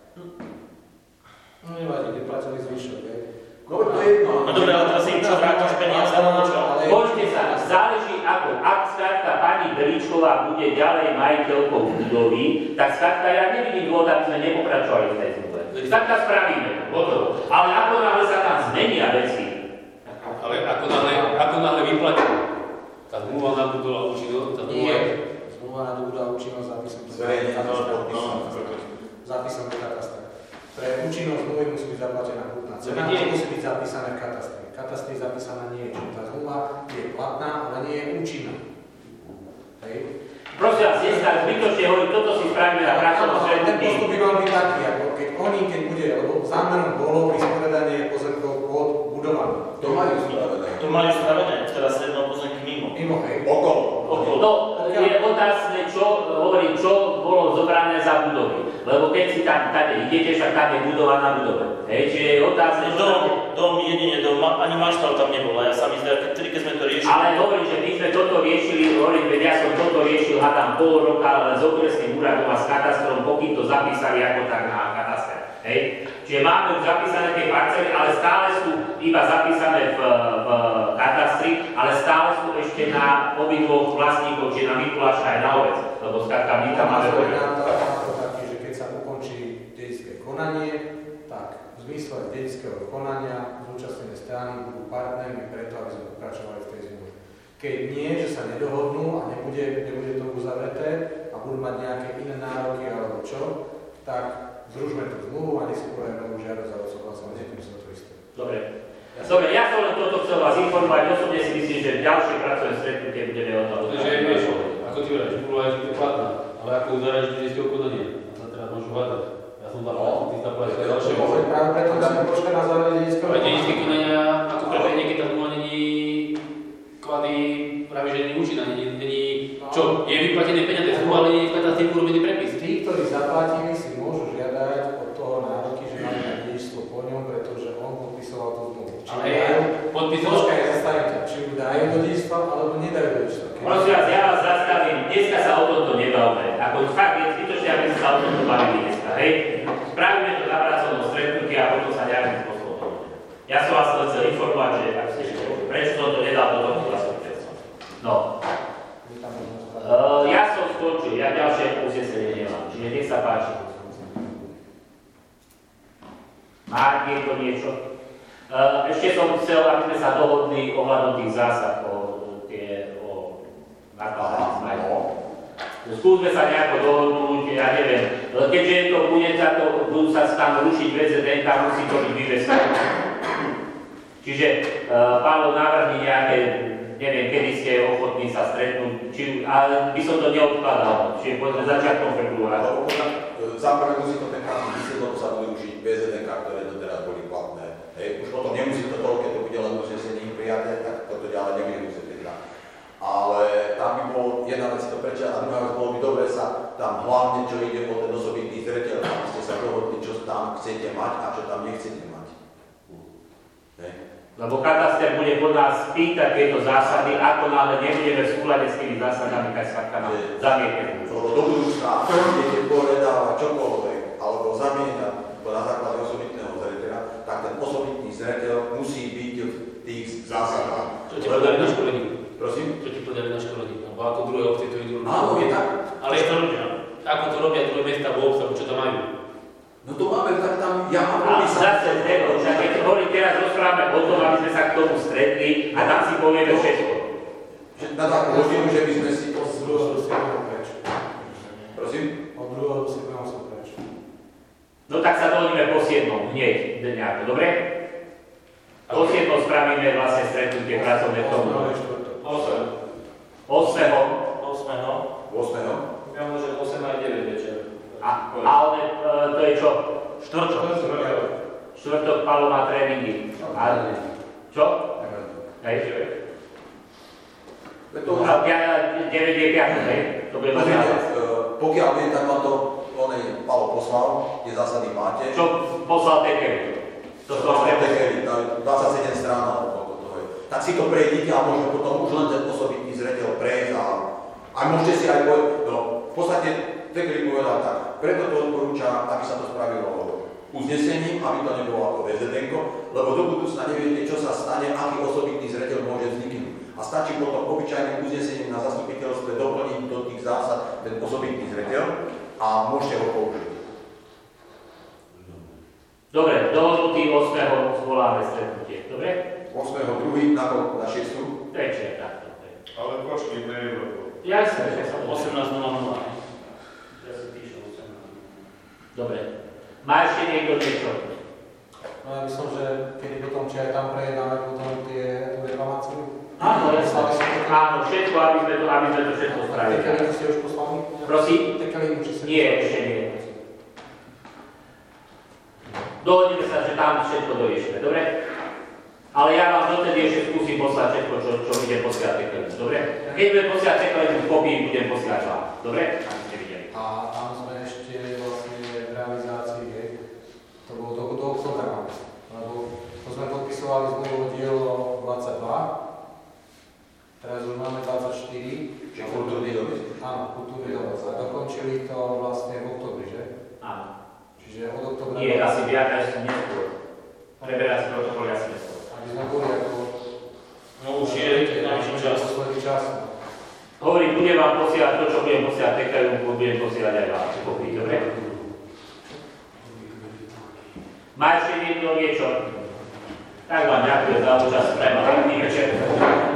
No nevadí, vyplatili zvyšok, hej. No to je jedno. No dobre, ale teraz im čo vrátiš peniaze, alebo čo? Poďte sa, záleží ako. Ak skrátka pani Beličková bude ďalej majiteľkou budovy, tak skrátka ja nevidím dôvod, aby sme nepokračovali v tej zmluve. Skrátka spravíme, gotovo. Ale ako náhle sa tam zmenia veci. Ale ako náhle, ako náhle vyplatí, tá zmluva nadobudla účinnosť, tá zmluva... Nie, zmluva nadobudla účinnosť zápisom. Zverejnená do podpisom. Zápisom do katastra. Pre účinnosť zmluvy musí byť zaplatená hutná cena, a musí byť zapísané v katastri. V katastri zapísaná nie je, tá zmluva je platná, ale nie je účinná. Hej. Prosím vás, dneska zbytočne hovorí, toto si spravíme na pracovnom stretnutí. Ten postup by mal byť taký, ako keď oni, keď bude, lebo zámerom bolo vysporiadanie pozemkov pod budovami. To majú spravené. To majú spravené, teraz jedno pozemky mimo. Mimo, hej. Okolo. No, je otázne, čo, hovorím, čo bolo zobrané z za budovy. Lebo keď si tam, tam idete, však tam je budova na budove. Hej, čiže je otázne, Dom, dom, jedine dom, ani maštal tam nebol, a ja sa mi zdá, keď keď sme to riešili. ale hovorím, že my sme toto riešili, hovorím, veď ja som toto riešil, hádam pol roka, ale s okresným úradom a s katastrom, pokým to zapísali ako tak na kataster. Hej. Čiže máme už zapísané tie parcely, ale stále sú iba zapísané v, v katastri, ale stále sú ešte na obidvoch vlastníkov, čiže na Mikuláša aj na obec, lebo skrátka my tam máme taký, že keď sa ukončí dedičské konanie, tak v zmysle dedičského konania zúčastnené strany budú partnermi preto, aby sme pokračovali v tej zmluve. Keď nie, že sa nedohodnú a nebude, nebude to uzavreté a budú mať nejaké iné nároky alebo čo, tak zrušme tú zmluvu a neskôr novú žiadosť za odsúhlasenie, nemusí sa to isté. Dobre. Dobre, ja som len toto chcel vás informovať, osobne si myslím, že v ďalšie pracovné stretnutie budeme o tom. Takže vieš, ako ti hovoríš, zmluva je vždy platná, ale ako uzaráš dedičského konania, a sa teraz môžu hádať. Ja som tam platný, ty tam platíš ďalšie Mohli práve preto dáme počkať na záver dedičského ale dedičské konania, ako prepenie, keď tá zmluva není klady, práve že není účinná, není, není, čo, je vyplatené peniaze, zmluva, ale nie je v katastri urobený prepis. Tí, ktorí zaplatili, si môžu žiadať od toho nároky, že máme na dedičstvo po ňom, pretože on podpisoval tú zmluvu. Či Ale ju dajú, podpisoval... počkaj, zastavite, či ju dajú do dedičstva, alebo nedajú do dedičstva. Prosím vás, ja vás zastavím, dneska sa o tomto nebavme. Ako fakt je zbytočné, aby sme sa o tomto bavili dneska, hej? Spravíme to na pracovnom stretnutí a potom sa nejakým spôsobom. Ja som vás chcel informovať, že prečo som to nedal do toho zastupiteľstva. No. Uh, ja som skončil, ja ďalšie uznesenie nemám, čiže nech sa páči. Má niekto niečo? Uh, ešte som chcel, aby sme sa dohodli ohľadom tých zásad o tie, o nakladanie s majetkom. Skúsme sa nejako dohodnúť, ja neviem, keďže je to bude sa to, budú sa tam rušiť vé zet en ká, musí to byť vyvesené. Čiže uh, Pálo navrhni nejaké, neviem, kedy ste ochotní sa stretnúť, či, ale by som to neodkladal, čiže povedzme začiatkom februára. Za prvé musí to ten každý výsledok sa bude učiť vé zet en ká, ktoré doteraz boli platné. Hej, už potom nemusí to toľko, keď to bude len uznesenie prijaté, tak toto ďalej nebude musieť teda. Ale tam by bolo jedna vec to prečo a druhá vec bolo by dobre sa tam hlavne, čo ide o ten osobitný zreteľ, aby ste sa dohodli, čo tam chcete mať a čo tam nechcete mať. Hej. Lebo kataster bude pod nás pýtať tieto zásady, ako náhle nebudeme v súlade s tými zásadami, keď sa nám zamietne. Do budúcna, keď budete povedávať čokoľvek, alebo zamieňať na základe osobitného zreteľa, tak ten osobitný zreteľ musí byť v tých zásadách. Čo ti povedali na školení? Prosím? Čo ti povedali na školení? Alebo ako druhé obce to idú? Áno, je tak. Ale to robia. Ako to robia druhé mesta v obce, čo tam majú? No to máme, tak tam, ja mám A popísať. zase nebo, že keď hovorím, teraz rozprávame o tom, aby sme sa k tomu stretli a tam si povieme všetko. Na takú hodinu, že by sme si to Od druhého si budeme preč. Prosím? Od druhého si budeme sa preč. No tak sa dohodneme po siedmom, hneď, nejako, dobre? Po siedmom spravíme vlastne stretnutie pracovné k tomu. osem. ôsmeho ôsmeho ôsmeho Ja môžem osem aj deväť večer. A, ale e, to je čo? štvrtok. Štvrtok Palo má tréningy. A, čo? Hej. A deväť je piatok, hej? To bude mať Pozrite, zápas. e, pokiaľ viem, tak vám to onej Palo poslal, tie zásady máte. Čo poslal Tekeri? To sú Poslal vlastne Tekeri, dvadsaťsedem strán, alebo koľko to je. Tak si to prejdite a môžeme potom už len ten osobitný zreteľ prejsť a, a môžete si aj povedať, no, v podstate Tekeri povedal tak, preto to odporúča, aby sa to spravilo uznesením, aby to nebolo ako vé zet en ko, lebo do budúcna neviete, čo sa stane, aký osobitný zreteľ môže vzniknúť. A stačí potom obyčajným uznesením na zastupiteľstve doplniť do tých zásad ten osobitný zreteľ a môžete ho použiť. Dobre, dohodnutý ôsmeho zvoláme stretnutie, dobre? ôsmeho druhého na koľko? Na šiestej? Večer, takto. Ale počkej, ne je to. Jasne, že som osemnásť nula nula. Ja si píšem osemnásť. Dobre. Má ešte niekto niečo? No ja myslím, že kedy potom, či aj tam prejednáme potom tie reklamáciu. Áno, jasne. Áno, všetko, aby sme to, aby sme to všetko spravili. Tekelinu ste už poslali? Prosím? Tekelinu, či ste... Nie, ešte nie. Dohodneme sa, že tam všetko doriešime, dobre? Ale ja vám dotedy ešte skúsim poslať všetko, čo, čo budem posielať Tekelinu, dobre? Keď budem posielať Tekelinu, kopii budem posielať vám, dobre? Aby ste videli. A tam sme ešte štyri. Čiže kultúrny dom. Áno, kultúrny dom. A dokončili to vlastne v oktobri, že? Áno. Čiže od oktobra... Nie, asi viac až neskôr. Preberá si protokol jasne neskôr. Aby sme boli ako... No už je najvyšší čas. Posledný čas. Hovorím, budem vám posielať to, čo budem posielať Tekajú, budem posielať aj vám. Popri, dobre? Má ešte niekto niečo? Tak vám ďakujem za účasť. Prajem vám pekný večer.